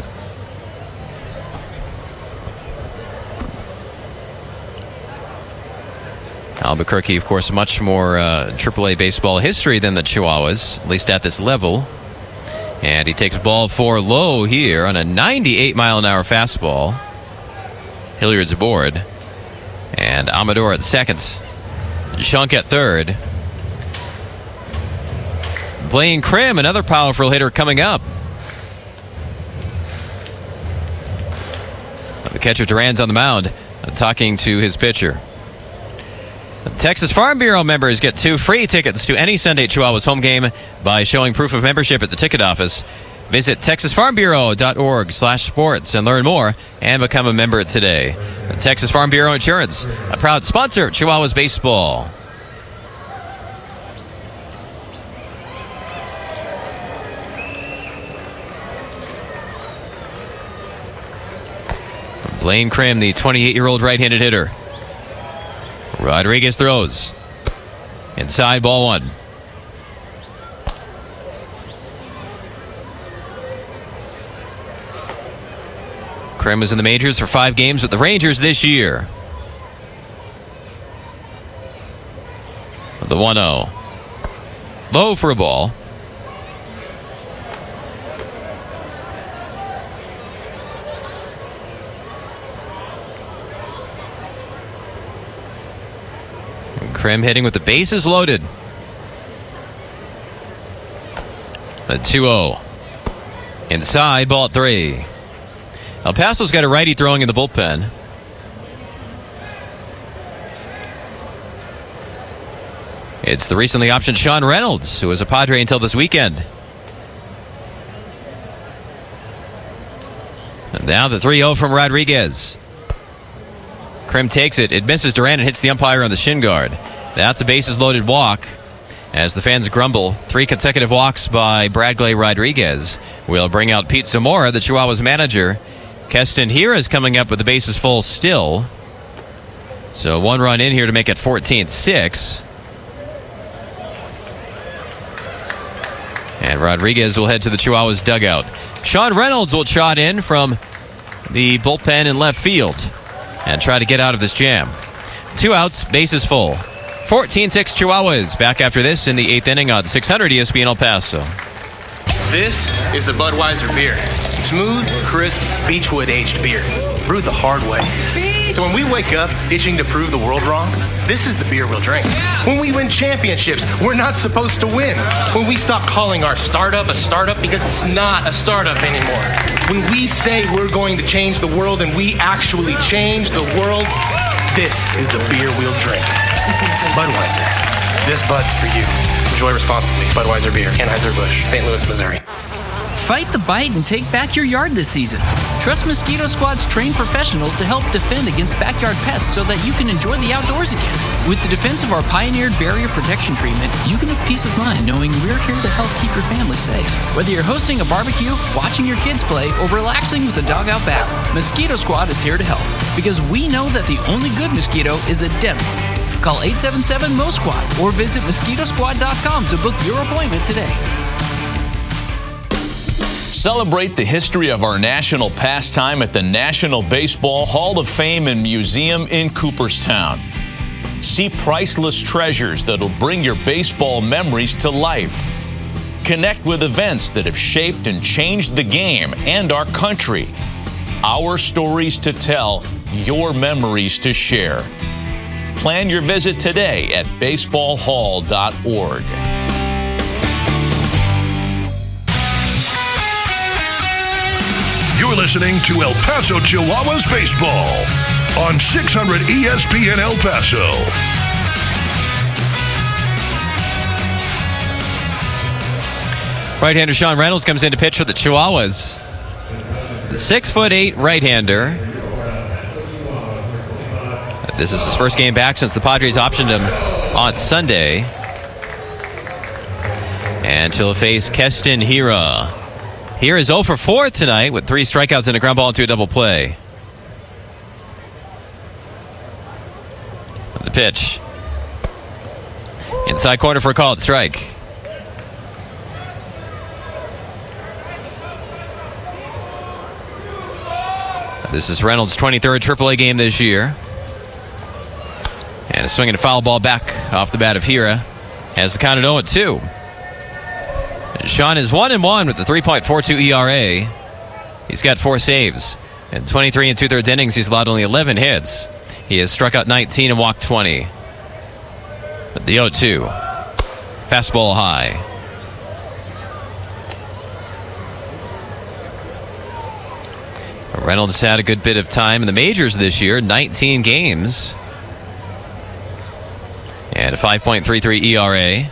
Albuquerque, of course, much more uh, triple A baseball history than the Chihuahuas, at least at this level. And he takes ball four low here on a ninety-eight mile an hour fastball. Hilliard's aboard. And Amador at second. Shunk at third. Blaine Krim, another powerful hitter coming up. The catcher Duran's on the mound, talking to his pitcher. The Texas Farm Bureau members get two free tickets to any Sunday Chihuahuas home game by showing proof of membership at the ticket office. Visit texas farm bureau dot org slash sports and learn more and become a member today. The Texas Farm Bureau Insurance, a proud sponsor of Chihuahuas baseball. Blaine Krim, the twenty-eight-year-old right-handed hitter. Rodriguez throws. Inside, ball one. Krim was in the majors for five games with the Rangers this year. The one oh. Low for a ball. Krim hitting with the bases loaded. The two oh. Inside, ball three. El Paso's got a righty throwing in the bullpen. It's the recently optioned Sean Reynolds, who was a Padre until this weekend. And now the three oh from Rodriguez. Krim takes it. It misses Duran and hits the umpire on the shin guard. That's a bases-loaded walk. As the fans grumble, three consecutive walks by Bradley Rodriguez will bring out Pete Zamora, the Chihuahuas manager. Keston here is coming up with the bases full still. So one run in here to make it fourteen six. And Rodriguez will head to the Chihuahuas dugout. Sean Reynolds will trot in from the bullpen in left field and try to get out of this jam. Two outs, bases full. fourteen six Chihuahuas. Back after this in the eighth inning on six hundred E S P N El Paso. This is the Budweiser beer. Smooth, crisp, beechwood aged beer. Brewed the hard way. So when we wake up itching to prove the world wrong, this is the beer we'll drink. When we win championships, we're not supposed to win. When we stop calling our startup a startup because it's not a startup anymore. When we say we're going to change the world and we actually change the world, this is the beer we'll drink. Budweiser. This Bud's for you. Enjoy responsibly. Budweiser Beer, Anheuser-Busch, Saint Louis, Missouri. Fight the bite and take back your yard this season. Trust Mosquito Squad's trained professionals to help defend against backyard pests so that you can enjoy the outdoors again. With the defense of our pioneered barrier protection treatment, you can have peace of mind knowing we're here to help keep your family safe. Whether you're hosting a barbecue, watching your kids play, or relaxing with a dog out back, Mosquito Squad is here to help. Because we know that the only good mosquito is a deadly one. Call eight seven seven, M O SQUAD or visit mosquito squad dot com to book your appointment today. Celebrate the history of our national pastime at the National Baseball Hall of Fame and Museum in Cooperstown. See priceless treasures that'll bring your baseball memories to life. Connect with events that have shaped and changed the game and our country. Our stories to tell, your memories to share. Plan your visit today at baseball hall dot org. You're listening to El Paso Chihuahuas Baseball on six hundred E S P N El Paso. Right-hander Sean Reynolds comes in to pitch for the Chihuahuas. The six foot eight right-hander. This is his first game back since the Padres optioned him on Sunday. And he'll face Keston Hiura. Here is oh for four tonight with three strikeouts and a ground ball into a double play. The pitch. Inside corner for a called strike. This is Reynolds' twenty-third triple A game this year. And a swinging a foul ball back off the bat of Hiura. Has the count at oh and two. Sean is one and one with the three point four two E R A. He's got four saves. In twenty-three and two-thirds innings, he's allowed only eleven hits. He has struck out nineteen and walked twenty. But the oh two. Fastball high. Reynolds had a good bit of time in the majors this year, nineteen games. And a five point three three E R A.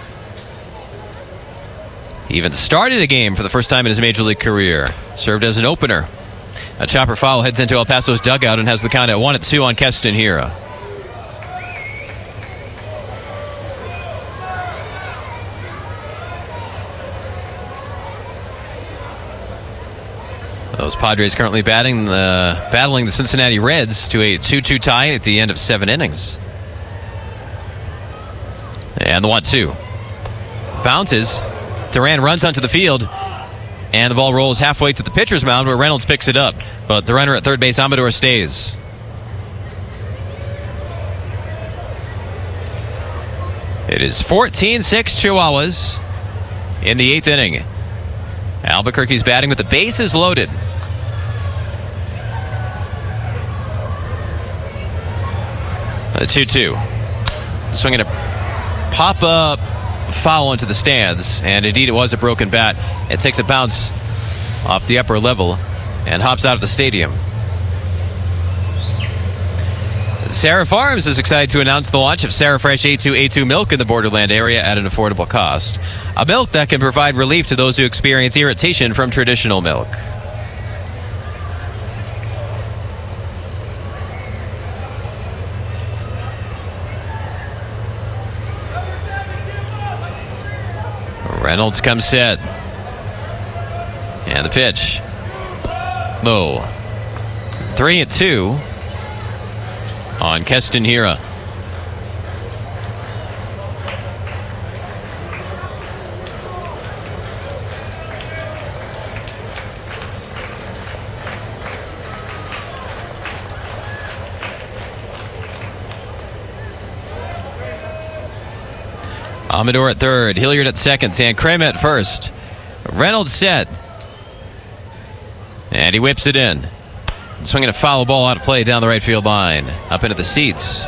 He even started a game for the first time in his major league career. Served as an opener. A chopper foul heads into El Paso's dugout and has the count at one and two on Keston Hiura. Those Padres currently batting the, battling the Cincinnati Reds to a two two tie at the end of seven innings. And the one two. Bounces. Duran runs onto the field. And the ball rolls halfway to the pitcher's mound where Reynolds picks it up. But the runner at third base, Amador, stays. It is fourteen six Chihuahuas in the eighth inning. Albuquerque's batting with the bases loaded. The two two. Swinging a pop-up foul into the stands. And indeed it was a broken bat. It takes a bounce off the upper level and hops out of the stadium. Sarah Farms is excited to announce the launch of Sarah Fresh A two A two milk in the Borderland area at an affordable cost. A milk that can provide relief to those who experience irritation from traditional milk. Reynolds comes set. And the pitch. Low. Three and two on Keston Hiura. Amador at third, Hilliard at second, and Krim at first. Reynolds set. And he whips it in. Swinging a foul ball out of play down the right field line. Up into the seats.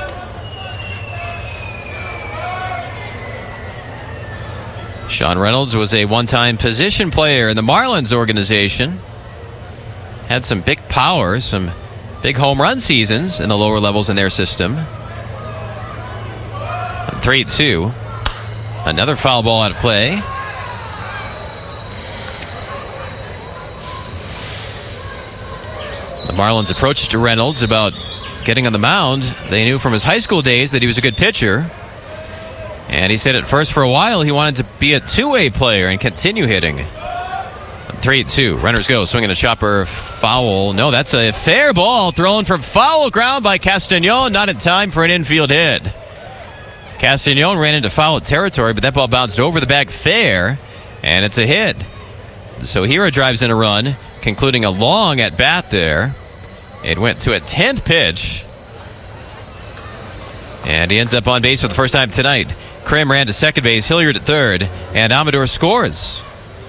Sean Reynolds was a one-time position player in the Marlins organization. Had some big power, some big home run seasons in the lower levels in their system. three two. Another foul ball out of play. The Marlins approached Reynolds about getting on the mound. They knew from his high school days that he was a good pitcher. And he said at first for a while he wanted to be a two-way player and continue hitting. three two. Runners go. Swinging a chopper. Foul. No, that's a fair ball thrown from foul ground by Castañon. Not in time for an infield hit. Castañon ran into foul territory, but that ball bounced over the bag fair, and it's a hit. So Hira drives in a run, concluding a long at bat there. It went to a tenth pitch, and he ends up on base for the first time tonight. Krim ran to second base, Hilliard at third, and Amador scores.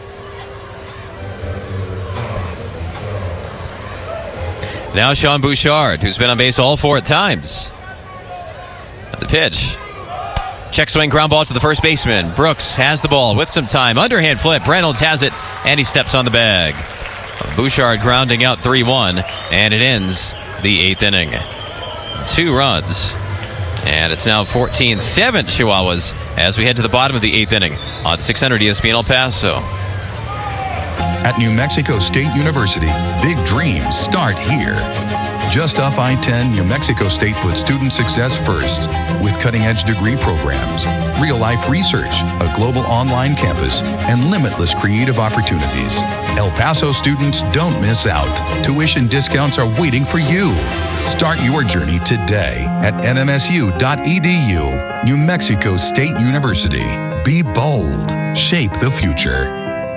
Now Sean Bouchard, who's been on base all four times. At the pitch. Check swing, ground ball to the first baseman. Brooks has the ball with some time. Underhand flip. Reynolds has it, and he steps on the bag. Bouchard grounding out three one, and it ends the eighth inning. Two runs. And it's now fourteen seven Chihuahuas as we head to the bottom of the eighth inning on six hundred E S P N El Paso. At New Mexico State University, big dreams start here. Just up I ten, New Mexico State puts student success first with cutting-edge degree programs, real-life research, a global online campus, and limitless creative opportunities. El Paso students don't miss out. Tuition discounts are waiting for you. Start your journey today at N M S U dot E D U. New Mexico State University. Be bold. Shape the future.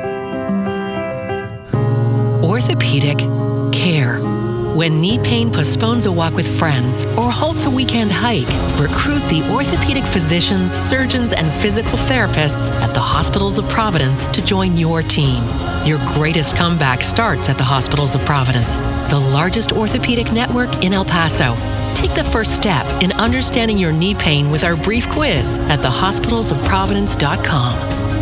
Orthopedic care. When knee pain postpones a walk with friends or halts a weekend hike, recruit the orthopedic physicians, surgeons, and physical therapists at the Hospitals of Providence to join your team. Your greatest comeback starts at the Hospitals of Providence, the largest orthopedic network in El Paso. Take the first step in understanding your knee pain with our brief quiz at the hospitals of providence dot com.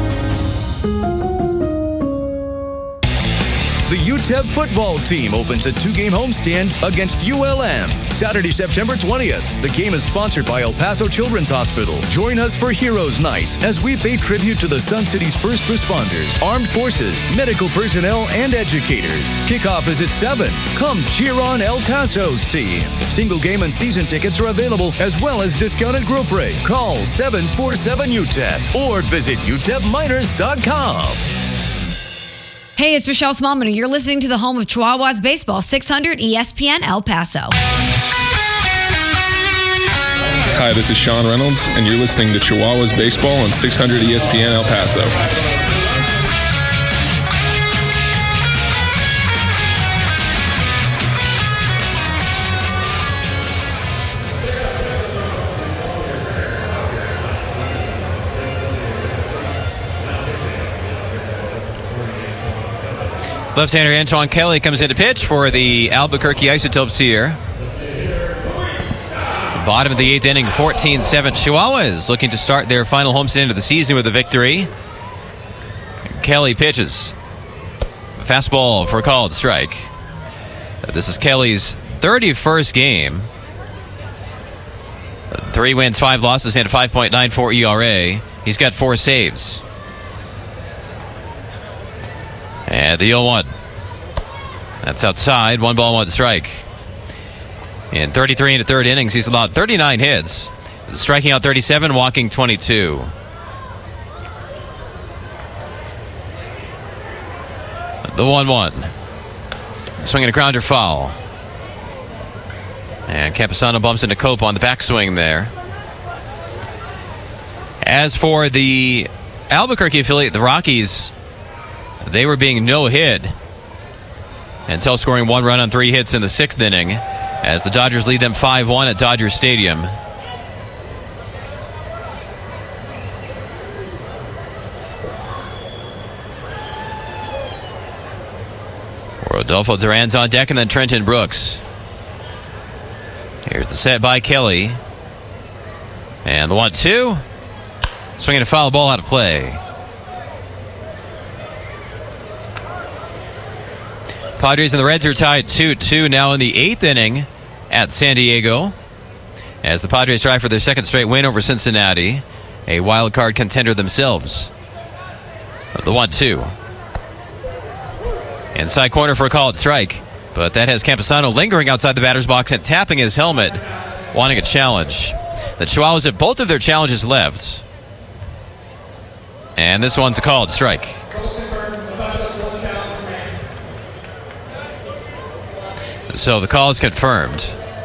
The U T E P football team opens a two-game homestand against U L M. Saturday, September twentieth. The game is sponsored by El Paso Children's Hospital. Join us for Heroes Night as we pay tribute to the Sun City's first responders, armed forces, medical personnel, and educators. Kickoff is at seven. Come cheer on El Paso's team. Single game and season tickets are available as well as discounted group rate. Call seven four seven U T E P or visit U T E P miners dot com. Hey, it's Michelle Smallman, and you're listening to the home of Chihuahuas baseball, six hundred E S P N El Paso. Hi, this is Sean Reynolds, and you're listening to Chihuahuas baseball on six hundred E S P N El Paso. Left-hander Antoine Kelly comes in to pitch for the Albuquerque Isotopes here. Bottom of the eighth inning, fourteen seven. Chihuahuas looking to start their final homestand of the season with a victory. Kelly pitches. Fastball for a called strike. This is Kelly's thirty-first game. Three wins, five losses, and a five point nine four E R A. He's got four saves. And the oh one. That's outside. One ball, one strike. In thirty-three and a third innings, he's allowed thirty-nine hits. Striking out thirty-seven, walking twenty-two. The one one. Swinging a grounder foul. And Camposano bumps into Cope on the backswing there. As for the Albuquerque affiliate, the Rockies, they were being no-hit until scoring one run on three hits in the sixth inning as the Dodgers lead them five one at Dodger Stadium. Rodolfo Duran's on deck, and then Trenton Brooks. Here's the set by Kelly. And the one two. Swinging a foul ball out of play. Padres and the Reds are tied two two now in the eighth inning at San Diego as the Padres try for their second straight win over Cincinnati, a wild card contender themselves. The one two. Inside corner for a called strike. But that has Camposano lingering outside the batter's box and tapping his helmet, wanting a challenge. The Chihuahuas have both of their challenges left. And this one's a called strike. So the call is confirmed.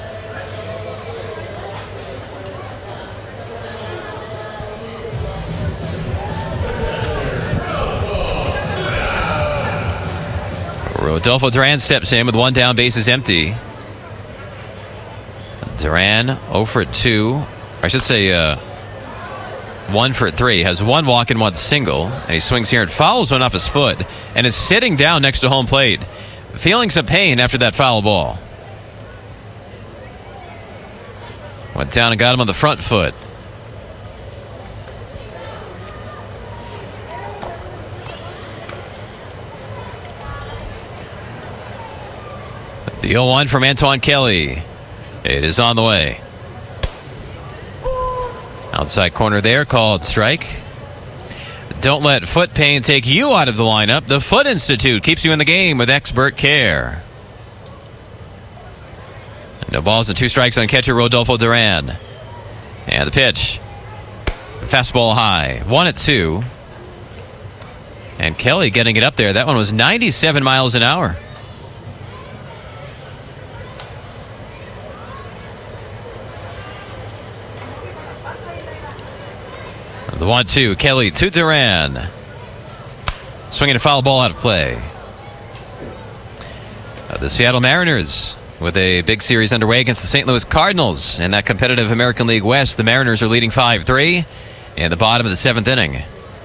Rodolfo Duran steps in with one down, bases empty. Duran oh for two. I should say uh, one for three. Has one walk and one single. And he swings here and fouls one off his foot and is sitting down next to home plate, feeling some pain after that foul ball. Went down and got him on the front foot. The oh one from Antoine Kelly. It is on the way. Outside corner there, called strike. Don't let foot pain take you out of the lineup. The Foot Institute keeps you in the game with expert care. No balls and two strikes on catcher Rodolfo Duran. And the pitch. Fastball high. One at two. And Kelly getting it up there. That one was ninety-seven miles an hour. The one two, Kelly to Duran. Swinging a foul ball out of play. Uh, the Seattle Mariners with a big series underway against the Saint Louis Cardinals in that competitive American League West. The Mariners are leading five three in the bottom of the seventh inning.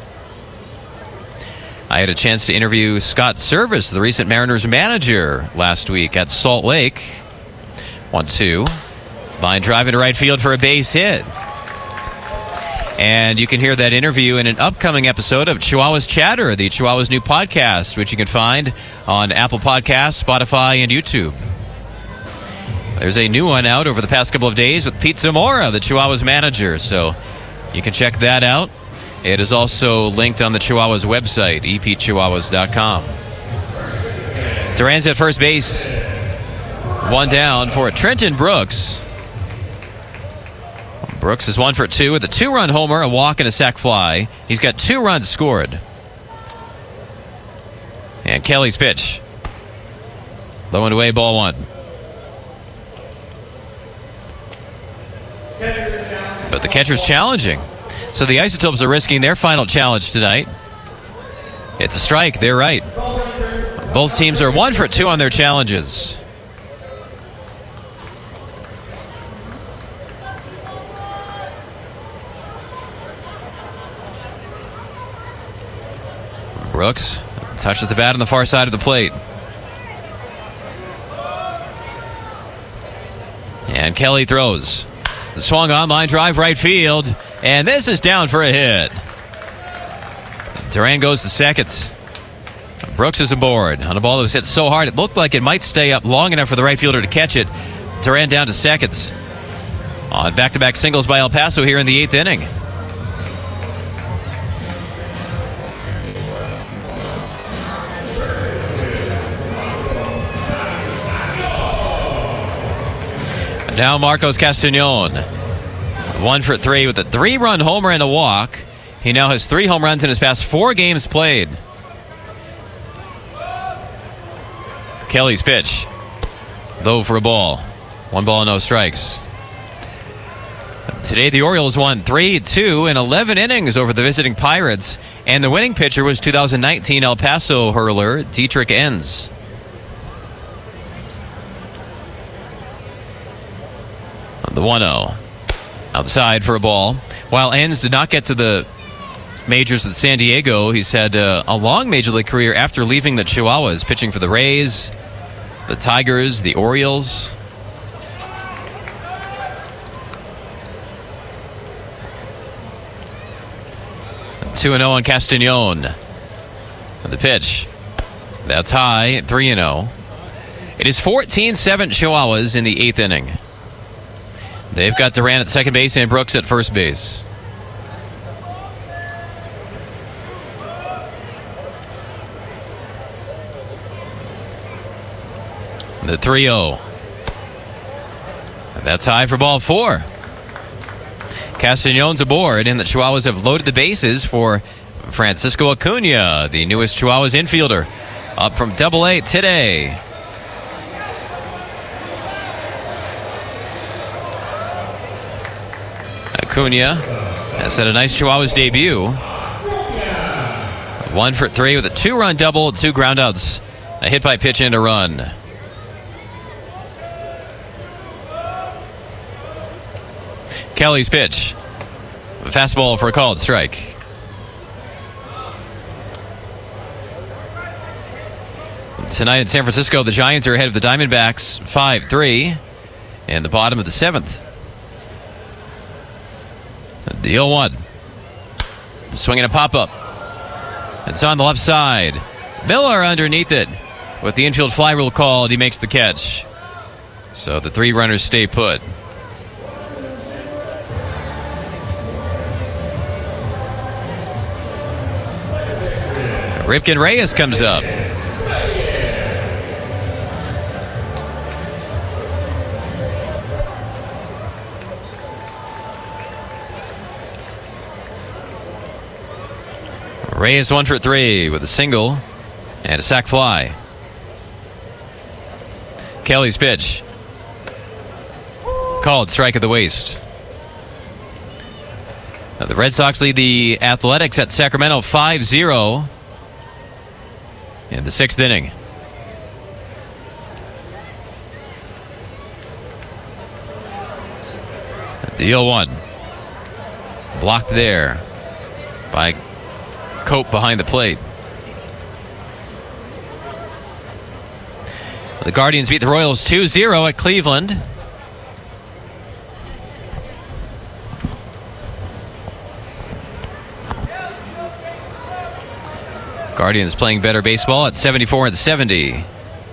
I had a chance to interview Scott Service, the recent Mariners manager, last week at Salt Lake. one two. Line drive into right field for a base hit. And you can hear that interview in an upcoming episode of Chihuahuas Chatter, the Chihuahuas new podcast, which you can find on Apple Podcasts, Spotify, and YouTube. There's a new one out over the past couple of days with Pete Zamora, the Chihuahuas manager, so you can check that out. It is also linked on the Chihuahuas website, e p chihuahuas dot com. Duran's at first base. One down for Trenton Brooks. Brooks is one for two with a two-run homer, a walk, and a sac fly. He's got two runs scored. And Kelly's pitch. Low and away, ball one. But the catcher's challenging. So the Isotopes are risking their final challenge tonight. It's a strike, they're right. Both teams are one for two on their challenges. Brooks touches the bat on the far side of the plate. And Kelly throws. The swung on line drive right field. And this is down for a hit. Duran goes to second. Brooks is aboard on a ball that was hit so hard it looked like it might stay up long enough for the right fielder to catch it. Duran down to second. On back-to-back singles by El Paso here in the eighth inning. Now Marcos Castañon, one for three with a three-run homer and a walk. He now has three home runs in his past four games played. Kelly's pitch, low for a ball. One ball, no strikes. Today the Orioles won three two in eleven innings over the visiting Pirates, and the winning pitcher was two thousand nineteen El Paso hurler Dietrich Enns. The one oh. Outside for a ball. While Enns did not get to the majors with San Diego, he's had uh, a long major league career after leaving the Chihuahuas, pitching for the Rays, the Tigers, the Orioles. two and oh on Castañon. The pitch. That's high, three and oh. It is fourteen seven Chihuahuas in the eighth inning. They've got Duran at second base and Brooks at first base. The three oh. That's high for ball four. Castañon's aboard, and the Chihuahuas have loaded the bases for Francisco Acuna, the newest Chihuahuas infielder, up from Double A today. Acuna has had a nice Chihuahuas debut. One for three with a two-run double, two groundouts, a hit by pitch and a run. Kelly's pitch. A fastball for a called strike. Tonight in San Francisco, the Giants are ahead of the Diamondbacks five three in the bottom of the seventh. The oh one. Swinging a pop-up. It's on the left side. Miller underneath it. With the infield fly rule called, he makes the catch. So the three runners stay put. Ripken Reyes comes up. Reyes one for three with a single and a sac fly. Kelly's pitch. Called strike at the waist. Now the Red Sox lead the Athletics at Sacramento five zero in the sixth inning. The oh one. Blocked there by Cope behind the plate. The Guardians beat the Royals two zero at Cleveland. Guardians playing better baseball at seventy-four and seventy.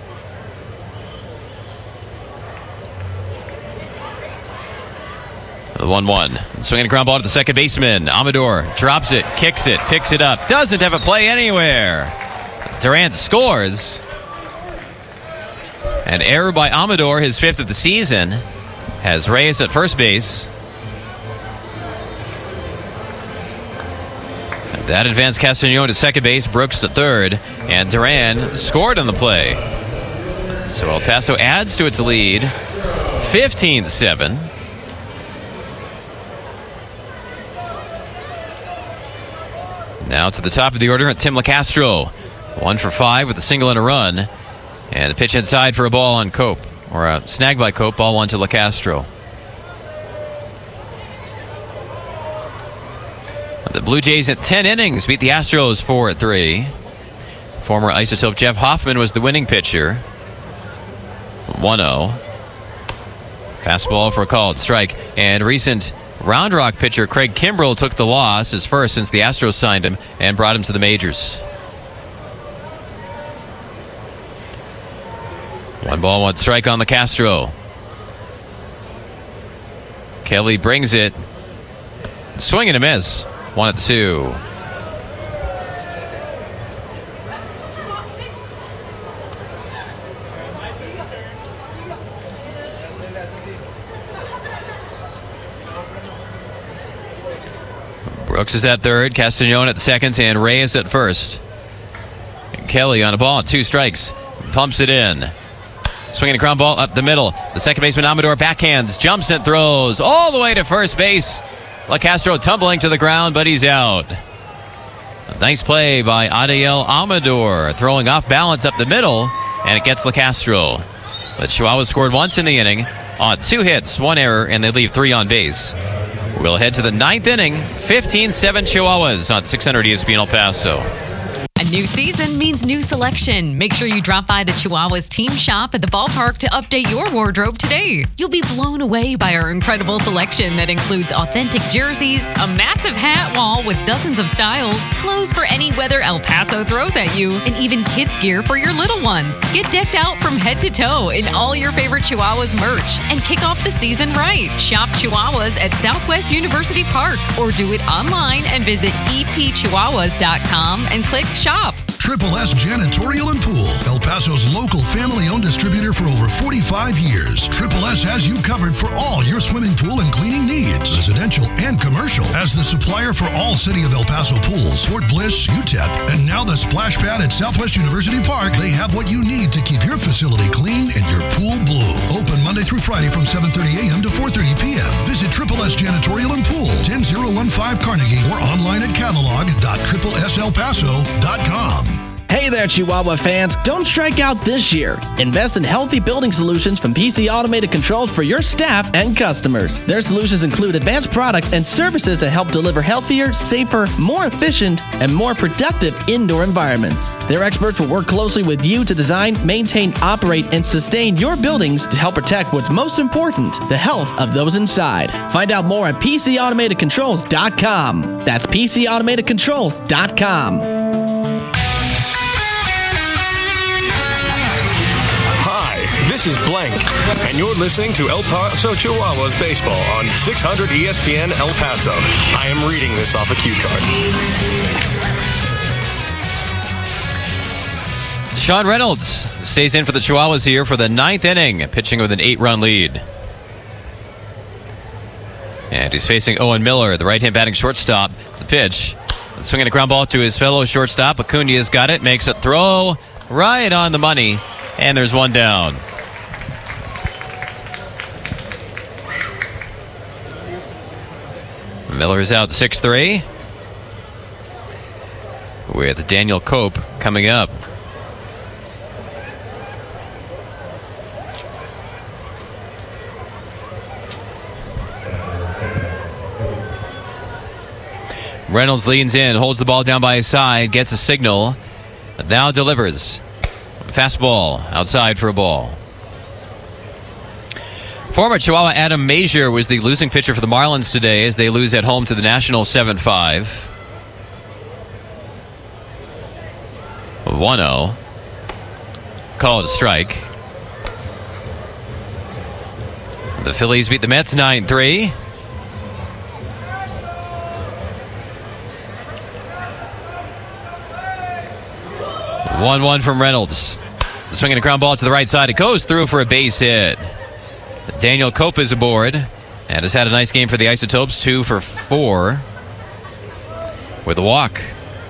The one one. Swinging a ground ball to the second baseman. Amador drops it, kicks it, picks it up. Doesn't have a play anywhere. Durant scores. An error by Amador, his fifth of the season, has Reyes at first base. That advanced Castañon to second base, Brooks to third, and Duran scored on the play. So El Paso adds to its lead, fifteen to seven. Now to the top of the order, Tim LaCastro. One for five with a single and a run. And a pitch inside for a ball on Cope. Or a snag by Cope, ball one to LaCastro. The Blue Jays at ten innings beat the Astros four three. Former Isotope Jeff Hoffman was the winning pitcher. one oh. Fastball for a called strike. And recent Round Rock pitcher Craig Kimbrell took the loss, his first since the Astros signed him and brought him to the majors. One ball, one strike on the Castro. Kelly brings it. Swing and a miss. One at two. Brooks is at third, Castañon at second, and Reyes at first. And Kelly on a ball, two strikes. Pumps it in. Swinging a ground ball up the middle. The second baseman Amador backhands, jumps and throws all the way to first base. LaCastro tumbling to the ground, but he's out. A nice play by Adiel Amador, throwing off balance up the middle, and it gets LaCastro. The Chihuahuas scored once in the inning on two hits, one error, and they leave three on base. We'll head to the ninth inning, fifteen seven Chihuahuas on six hundred E S P N El Paso. A new season means new selection. Make sure you drop by the Chihuahuas team shop at the ballpark to update your wardrobe today. You'll be blown away by our incredible selection that includes authentic jerseys, a massive hat wall with dozens of styles, clothes for any weather El Paso throws at you, and even kids gear for your little ones. Get decked out from head to toe in all your favorite Chihuahuas merch and kick off the season right. Shop Chihuahuas at Southwest University Park or do it online and visit e p chihuahuas dot com and click shop. Triple S Janitorial and Pool, El Paso's local family-owned distributor for over forty-five years. Triple S has you covered for all your swimming pool and cleaning needs, residential and commercial. As the supplier for all City of El Paso pools, Fort Bliss, U T E P, and now the splash pad at Southwest University Park, they have what you need to keep your facility clean and your pool blue. Open Monday through Friday from seven thirty a.m. to four thirty p.m. Visit Triple S Janitorial and Pool, ten oh fifteen Carnegie, or online at catalog dot triple s el paso dot com. Hey there, Chihuahua fans. Don't strike out this year. Invest in healthy building solutions from P C Automated Controls for your staff and customers. Their solutions include advanced products and services that help deliver healthier, safer, more efficient, and more productive indoor environments. Their experts will work closely with you to design, maintain, operate, and sustain your buildings to help protect what's most important, the health of those inside. Find out more at p c automated controls dot com. That's p c automated controls dot com. This is Blank, and you're listening to El Paso Chihuahuas baseball on six hundred E S P N El Paso. I am reading this off a cue card. Sean Reynolds stays in for the Chihuahuas here for the ninth inning, pitching with an eight-run lead. And he's facing Owen Miller, the right-hand batting shortstop. The pitch, swinging a ground ball to his fellow shortstop. Acuna's got it, makes a throw right on the money, and there's one down. Miller is out six three with Daniel Cope coming up. Reynolds leans in, holds the ball down by his side, gets a signal, now delivers. Fastball outside for a ball. Former Chihuahua Adam Major was the losing pitcher for the Marlins today as they lose at home to the Nationals seven five. one oh. Called a strike. The Phillies beat the Mets nine three. one one from Reynolds. Swinging a ground ball to the right side. It goes through for a base hit. Daniel Cope is aboard and has had a nice game for the Isotopes, two for four with a walk.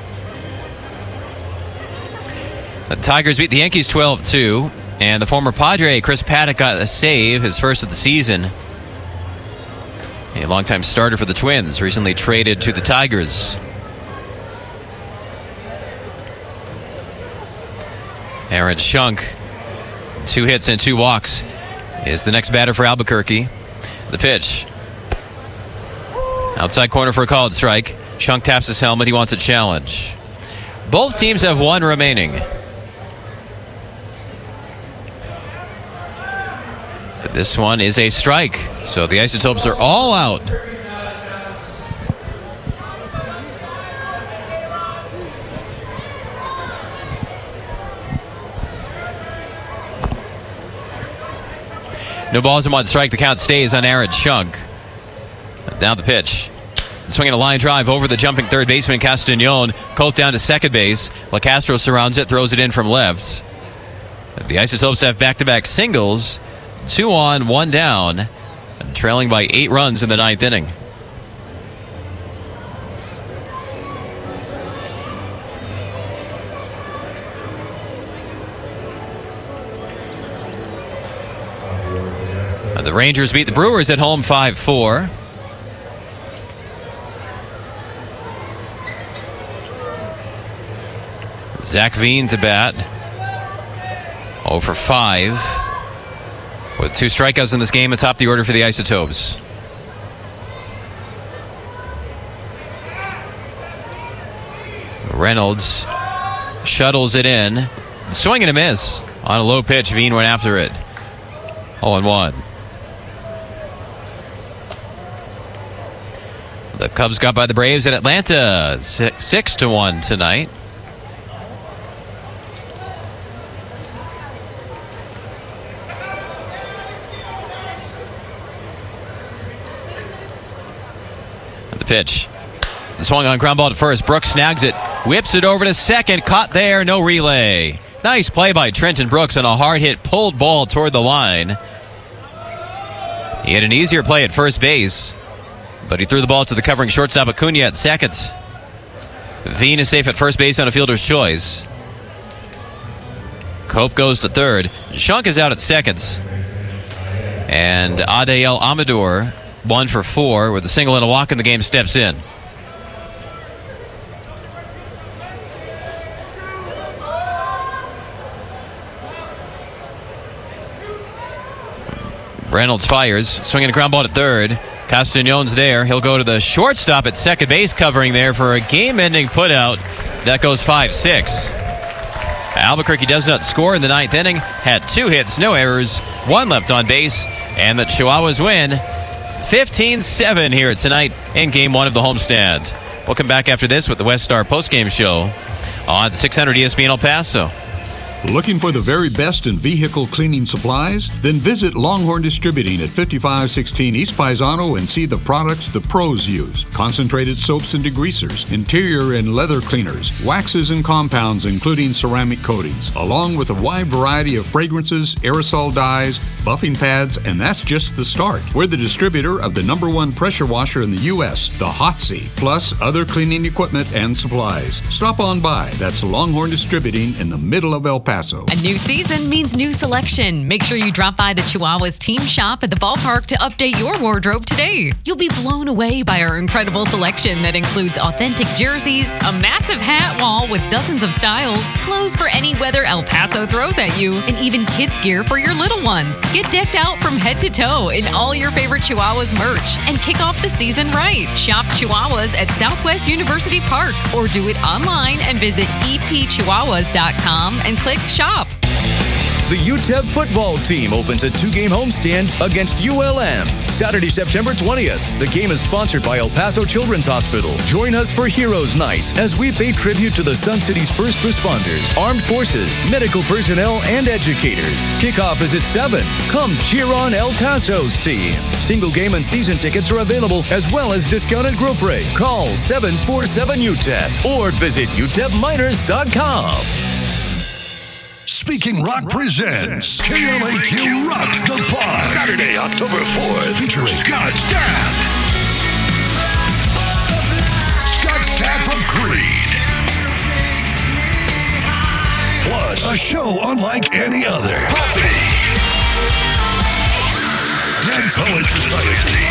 The Tigers beat the Yankees twelve two, and the former Padre Chris Paddock got a save, his first of the season. A longtime starter for the Twins, recently traded to the Tigers. Aaron Schunk, two hits and two walks, is the next batter for Albuquerque. The pitch. Outside corner for a called strike. Schunk taps his helmet. He wants a challenge. Both teams have one remaining. But this one is a strike. So the Isotopes are all out. No balls and one strike. The count stays on Aaron Schunk. Down the pitch. Swinging a line drive over the jumping third baseman Castañon. Cope down to second base. LaCastro surrounds it, throws it in from left. The Isotopes have back-to-back singles. Two on, one down. Trailing by eight runs in the ninth inning. The Rangers beat the Brewers at home five four. Zach Veen to bat. oh for five. With two strikeouts in this game atop the order for the Isotopes. Reynolds shuttles it in. Swing and a miss. On a low pitch, Veen went after it. oh and one. The Cubs got by the Braves in Atlanta, six to one tonight. The pitch. The swung on ground ball to first. Brooks snags it. Whips it over to second. Caught there. No relay. Nice play by Trenton Brooks on a hard hit, pulled ball toward the line. He had an easier play at first base, but he threw the ball to the covering shortstop Acuna at second. Veen is safe at first base on a fielder's choice. Cope goes to third. Shunk is out at second. And Adael Amador, one for four, with a single and a walk in the game, steps in. Reynolds fires, swinging a ground ball to third. Castagnon's there. He'll go to the shortstop at second base, covering there for a game-ending putout. That goes five six. Albuquerque does not score in the ninth inning. Had two hits, no errors, one left on base, and the Chihuahuas win fifteen seven here tonight in Game one of the homestand. We'll come back after this with the West Star postgame show on six hundred E S P N El Paso. Looking for the very best in vehicle cleaning supplies? Then visit Longhorn Distributing at fifty-five sixteen East Paisano and see the products the pros use. Concentrated soaps and degreasers, interior and leather cleaners, waxes and compounds including ceramic coatings, along with a wide variety of fragrances, aerosol dyes, buffing pads, and that's just the start. We're the distributor of the number one pressure washer in the U S, the Hotsy, plus other cleaning equipment and supplies. Stop on by. That's Longhorn Distributing in the middle of El Paso. A new season means new selection. Make sure you drop by the Chihuahuas team shop at the ballpark to update your wardrobe today. You'll be blown away by our incredible selection that includes authentic jerseys, a massive hat wall with dozens of styles, clothes for any weather El Paso throws at you, and even kids gear for your little ones. Get decked out from head to toe in all your favorite Chihuahuas merch and kick off the season right. Shop Chihuahuas at Southwest University Park or do it online and visit e p chihuahuas dot com and click shop. The U T E P football team opens a two-game homestand against U L M Saturday, September twentieth. The game is sponsored by El Paso Children's Hospital. Join us for Heroes Night as we pay tribute to the Sun City's first responders, armed forces, medical personnel, and educators. Kickoff is at seven. Come cheer on El Paso's team. Single game and season tickets are available as well as discounted group rate. Call seven four seven U T E P or visit U T E P miners dot com. Speaking Rock presents K L A Q Rocks the Park. Saturday, October fourth. Featuring Scott Stapp. Scott Stapp of Creed. Plus, a show unlike any other. Puppy. Dead Poet Society.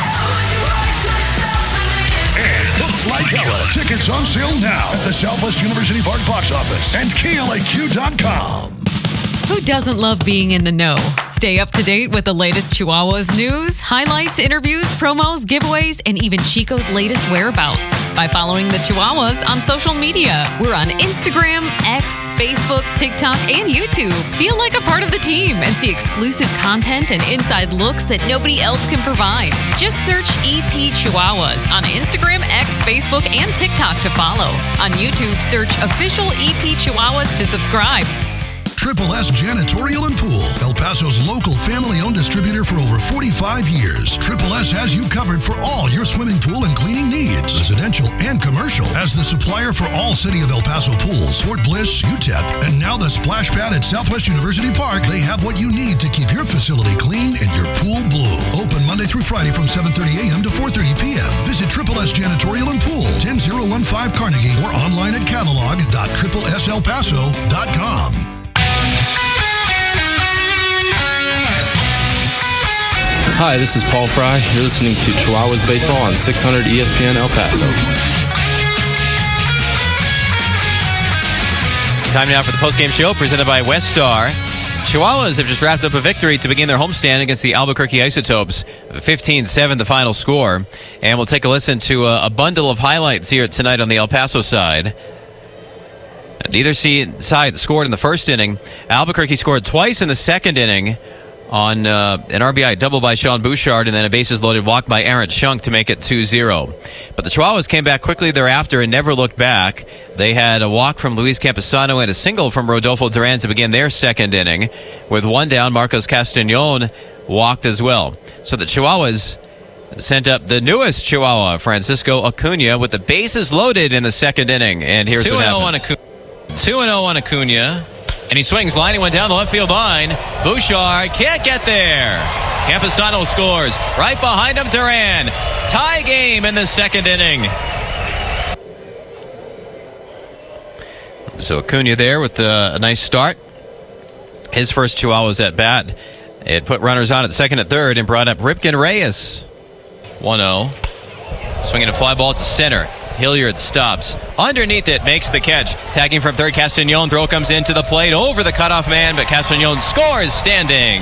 And Looked Like Hella. Tickets on sale now at the Southwest University Park box office and K L A Q dot com. Who doesn't love being in the know? Stay up to date with the latest Chihuahuas news, highlights, interviews, promos, giveaways, and even Chico's latest whereabouts by following the Chihuahuas on social media. We're on Instagram, X, Facebook, TikTok, and YouTube. Feel like a part of the team and see exclusive content and inside looks that nobody else can provide. Just search E P Chihuahuas on Instagram, X, Facebook, and TikTok to follow. On YouTube, search official E P Chihuahuas to subscribe. Triple S Janitorial and Pool, El Paso's local family-owned distributor for over forty-five years. Triple S has you covered for all your swimming pool and cleaning needs, residential and commercial. As the supplier for all City of El Paso pools, Fort Bliss, U T E P, and now the splash pad at Southwest University Park, they have what you need to keep your facility clean and your pool blue. Open Monday through Friday from seven thirty a.m. to four thirty p.m. Visit Triple S Janitorial and Pool, ten oh fifteen Carnegie, or online at catalog dot triple s el paso dot com. Hi, this is Paul Fry. You're listening to Chihuahuas Baseball on six hundred E S P N El Paso. Time now for the postgame show presented by West Star. Chihuahuas have just wrapped up a victory to begin their homestand against the Albuquerque Isotopes. fifteen seven the final score. And we'll take a listen to a, a bundle of highlights here tonight on the El Paso side. Neither side scored in the first inning. Albuquerque scored twice in the second inning on uh, an R B I double by Sean Bouchard and then a bases-loaded walk by Aaron Shunk to make it two zero. But the Chihuahuas came back quickly thereafter and never looked back. They had a walk from Luis Camposano and a single from Rodolfo Duran to begin their second inning. With one down, Marcos Castagnon walked as well. So the Chihuahuas sent up the newest Chihuahua, Francisco Acuna, with the bases loaded in the second inning. And here's what happened. two and oh on Acuna. And he swings, lining one down the left field line. Bouchard can't get there. Campusano scores. Right behind him, Duran. Tie game in the second inning. So Acuna there with a nice start. His first Chihuahuas at bat. It put runners on at second and third and brought up Ripken Reyes. one oh. Swinging a fly ball to center. Hilliard stops. Underneath it, makes the catch. Tagging from third, Castañon. Throw comes into the plate over the cutoff man, but Castañon scores standing.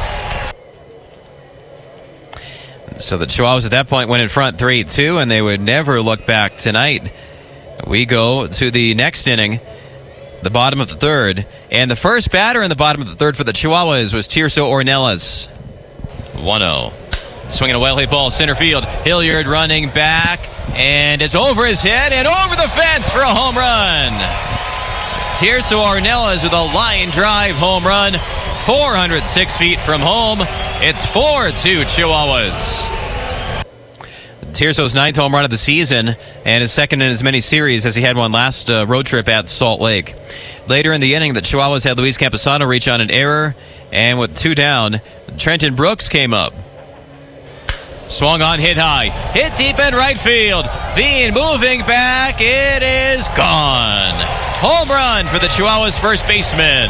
So the Chihuahuas at that point went in front three two, and they would never look back tonight. We go to the next inning, the bottom of the third, and the first batter in the bottom of the third for the Chihuahuas was Tirso Ornelas. one oh. Swinging a well-hit ball center field. Hilliard running back, and it's over his head and over the fence for a home run. Tirso Ornelas with a line drive home run, four hundred six feet from home. It's four two Chihuahuas. Tirso's ninth home run of the season and his second in as many series as he had one last uh, road trip at Salt Lake. Later in the inning, the Chihuahuas had Luis Campusano reach on an error, and with two down, Trenton Brooks came up. Swung on, hit high, hit deep in right field. Veen moving back, it is gone. Home run for the Chihuahuas' first baseman.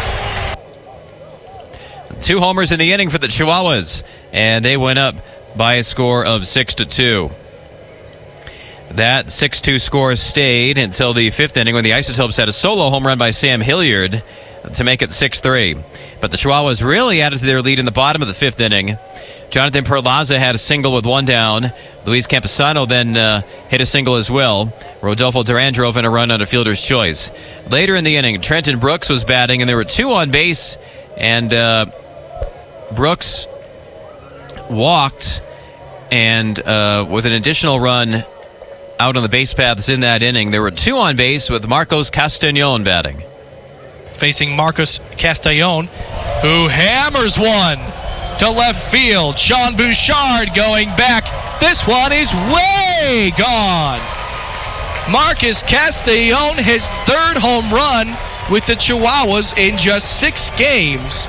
Two homers in the inning for the Chihuahuas, and they went up by a score of six to two. That six two score stayed until the fifth inning when the Isotopes had a solo home run by Sam Hilliard to make it six three. But the Chihuahuas really added to their lead in the bottom of the fifth inning. Jonathan Perlaza had a single with one down. Luis Campusano then uh, hit a single as well. Rodolfo Duran drove in a run on a fielder's choice. Later in the inning, Trenton Brooks was batting, and there were two on base, and uh, Brooks walked, and uh, with an additional run out on the base paths in that inning, there were two on base with Marcos Castañon batting. Facing Marcos Castañon, who hammers one to left field. Sean Bouchard going back. This one is way gone. Marcos Castañon, his third home run with the Chihuahuas in just six games.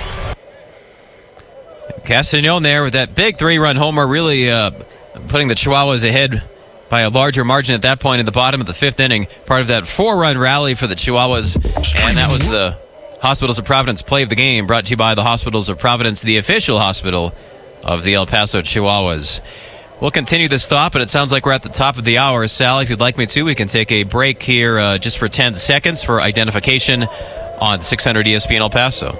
Castañon there with that big three-run homer, really uh, putting the Chihuahuas ahead by a larger margin at that point in the bottom of the fifth inning. Part of that four-run rally for the Chihuahuas, and that was the Hospitals of Providence play of the game, brought to you by the Hospitals of Providence, the official hospital of the El Paso Chihuahuas. We'll continue this thought, but it sounds like we're at the top of the hour. Sal, if you'd like me to, we can take a break here uh, just for ten seconds for identification on six hundred E S P N El Paso.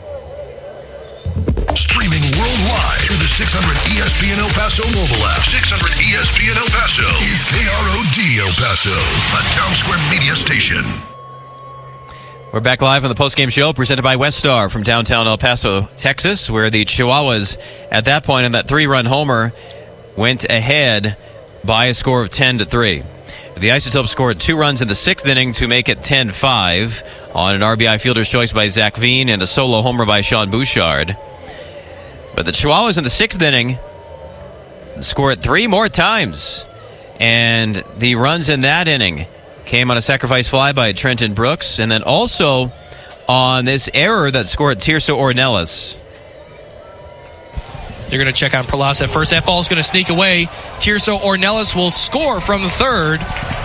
Streaming worldwide through the six hundred E S P N El Paso mobile app. six hundred E S P N El Paso is K R O D El Paso, a Town Square media station. We're back live on the postgame show presented by Westar from downtown El Paso, Texas, where the Chihuahuas, at that point in that three-run homer, went ahead by a score of ten to three. The Isotopes scored two runs in the sixth inning to make it ten five on an R B I fielder's choice by Zach Veen and a solo homer by Sean Bouchard. But the Chihuahuas in the sixth inning scored three more times, and the runs in that inning came on a sacrifice fly by Trenton Brooks, and then also on this error that scored Tirso Ornelas. They're going to check on Perlaza first. That ball is going to sneak away. Tirso Ornelas will score from third.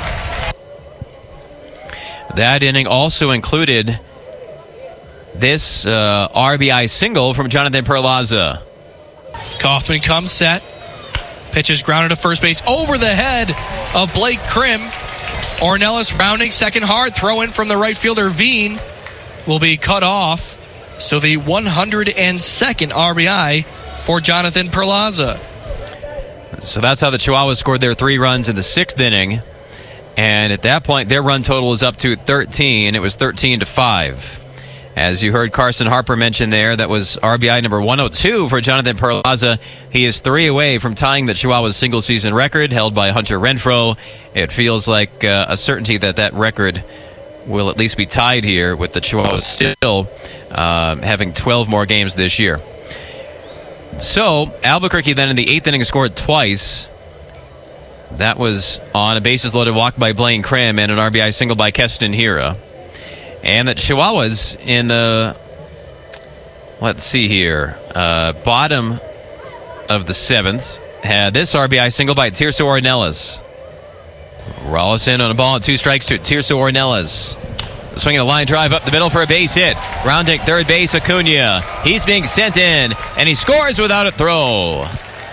That inning also included this uh, R B I single from Jonathan Perlaza. Kaufman comes set. Pitches grounded to first base over the head of Blake Krim. Ornelas rounding second hard. Throw in from the right fielder Veen will be cut off. So the one hundred second R B I for Jonathan Perlaza. So that's how the Chihuahuas scored their three runs in the sixth inning. And at that point, their run total was up to thirteen. It was thirteen to five. As you heard Carson Harper mention there, that was R B I number one oh two for Jonathan Perlaza. He is three away from tying the Chihuahuas single-season record held by Hunter Renfroe. It feels like uh, a certainty that that record will at least be tied here, with the Chihuahuas still uh, having twelve more games this year. So Albuquerque then in the eighth inning scored twice. That was on a bases-loaded walk by Blaine Krim and an R B I single by Keston Hira. And the Chihuahuas in the, let's see here, uh, bottom of the seventh had this R B I single by Tirso Ornelas. Rollison on a ball and two strikes to Tirso Ornelas. Swinging a line drive up the middle for a base hit. Rounding third base, Acuna. He's being sent in, and he scores without a throw.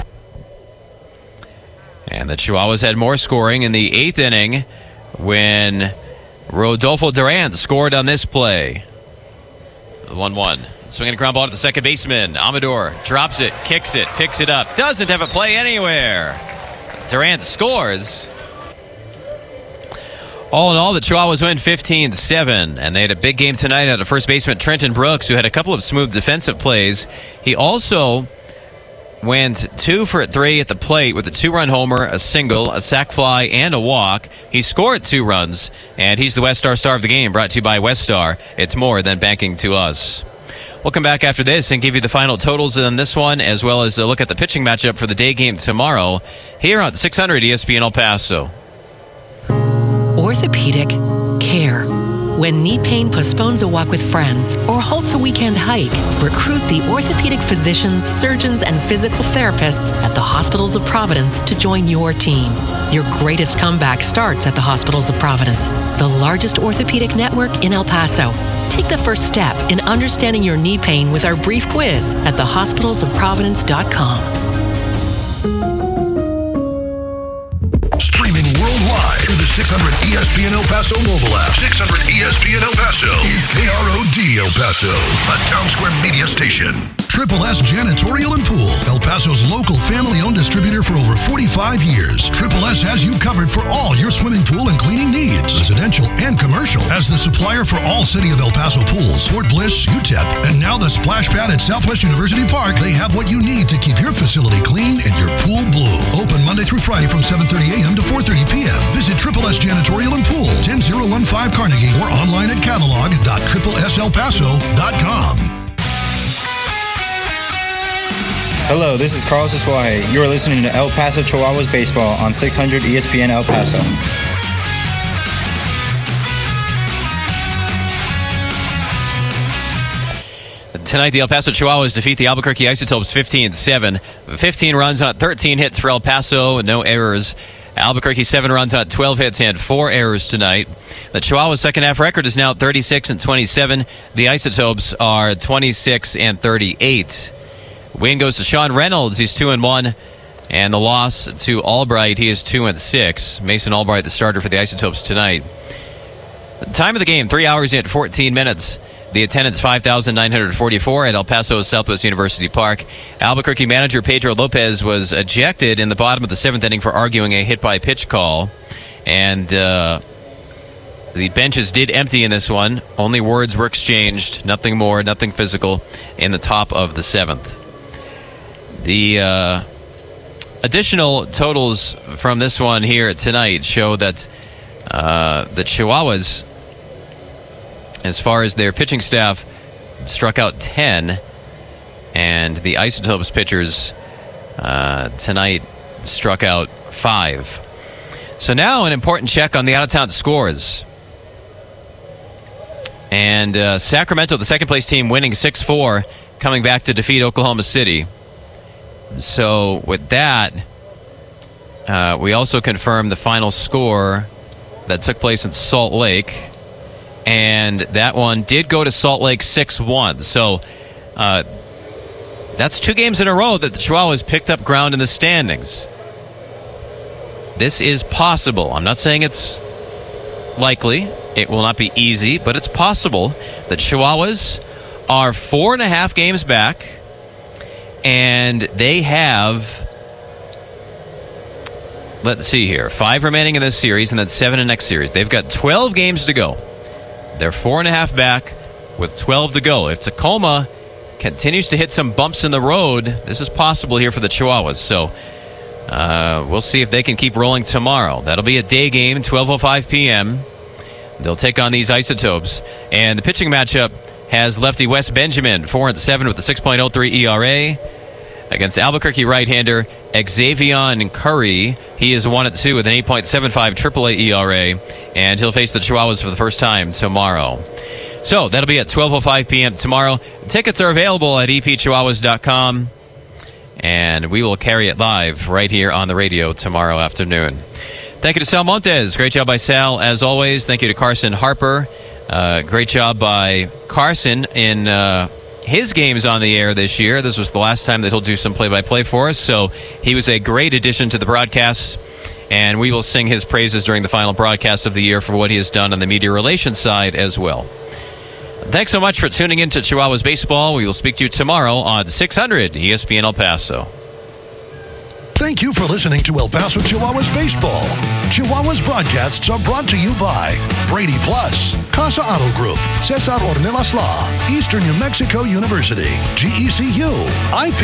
And the Chihuahuas had more scoring in the eighth inning when Rodolfo Durant scored on this play. one one. Swinging a ground ball to the second baseman. Amador drops it, kicks it, picks it up. Doesn't have a play anywhere. Durant scores. All in all, the Chihuahuas win fifteen seven, and they had a big game tonight out of first baseman Trenton Brooks, who had a couple of smooth defensive plays. He also went two for three at the plate with a two-run homer, a single, a sac fly, and a walk. He scored two runs, and he's the West Star star of the game, brought to you by West Star. It's more than banking to us. We'll come back after this and give you the final totals on this one, as well as a look at the pitching matchup for the day game tomorrow here on six hundred E S P N El Paso. Orthopedic care. When knee pain postpones a walk with friends or halts a weekend hike, recruit the orthopedic physicians, surgeons, and physical therapists at the Hospitals of Providence to join your team. Your greatest comeback starts at the Hospitals of Providence, the largest orthopedic network in El Paso. Take the first step in understanding your knee pain with our brief quiz at the hospitals of providence dot com. Streaming worldwide through the six hundred E S P N El Paso mobile app. six hundred E S P N El Paso is K R O D El Paso, a Town Square media station. Triple S Janitorial and Pool, El Paso's local family-owned distributor for over forty-five years. Triple S has you covered for all your swimming pool and cleaning needs, residential and commercial. As the supplier for all City of El Paso pools, Fort Bliss, U T E P, and now the splash pad at Southwest University Park, they have what you need to keep your facility clean and your pool blue. Open Monday through Friday from seven thirty a.m. to four thirty p.m. Visit Triple S Janitorial and Pool, ten oh one five Carnegie, or online at catalog dot triple s el paso dot com. Hello, this is Carlos Eswaje. You are listening to El Paso Chihuahuas Baseball on six hundred E S P N El Paso. Tonight, the El Paso Chihuahuas defeat the Albuquerque Isotopes fifteen seven. fifteen runs on thirteen hits for El Paso, no errors. Albuquerque seven runs on twelve hits and four errors tonight. The Chihuahuas' second half record is now thirty-six and twenty-seven. The Isotopes are twenty-six and thirty-eight. Win goes to Sean Reynolds. He's two and one, and the loss to Albright. He is two and six. Mason Albright, the starter for the Isotopes tonight. The time of the game: three hours and fourteen minutes. The attendance five thousand nine hundred forty-four at El Paso's Southwest University Park. Albuquerque manager Pedro Lopez was ejected in the bottom of the seventh inning for arguing a hit-by-pitch call, and uh, the benches did empty in this one. Only words were exchanged, nothing more, nothing physical, in the top of the seventh. The uh, additional totals from this one here tonight show that uh, the Chihuahuas, as far as their pitching staff, struck out ten, and the Isotopes pitchers uh, tonight struck out five. So now an important check on the out-of-town scores. And uh, Sacramento, the second-place team, winning six four, coming back to defeat Oklahoma City. So with that, uh, we also confirmed the final score that took place in Salt Lake. And that one did go to Salt Lake six one. So uh, that's two games in a row that the Chihuahuas picked up ground in the standings. This is possible. I'm not saying it's likely. It will not be easy, but it's possible. The Chihuahuas are four and a half games back, and they have, let's see here, five remaining in this series and then seven in the next series. They've got twelve games to go. They're four and a half back with twelve to go. If Tacoma continues to hit some bumps in the road, this is possible here for the Chihuahuas. So uh, we'll see if they can keep rolling tomorrow. That'll be a day game, twelve oh five p.m. They'll take on these Isotopes. And the pitching matchup has lefty Wes Benjamin, four and seven with a six point oh three E R A. against Albuquerque right-hander Xavion Curry. He is one at two with an eight point seven five triple A E R A, and he'll face the Chihuahuas for the first time tomorrow. So that'll be at twelve oh five p.m. tomorrow. Tickets are available at e p chihuahuas dot com, and we will carry it live right here on the radio tomorrow afternoon. Thank you to Sal Montes. Great job by Sal, as always. Thank you to Carson Harper. Uh, great job by Carson in uh, his games on the air this year. This was the last time that he'll do some play-by-play for us, so he was a great addition to the broadcast, and we will sing his praises during the final broadcast of the year for what he has done on the media relations side as well. Thanks so much for tuning in to Chihuahuas Baseball. We will speak to you tomorrow on six hundred E S P N El Paso. Thank you for listening to El Paso Chihuahuas Baseball. Chihuahuas broadcasts are brought to you by Brady Plus, Casa Auto Group, Cesar Ornelas Law, Eastern New Mexico University, G E C U, I P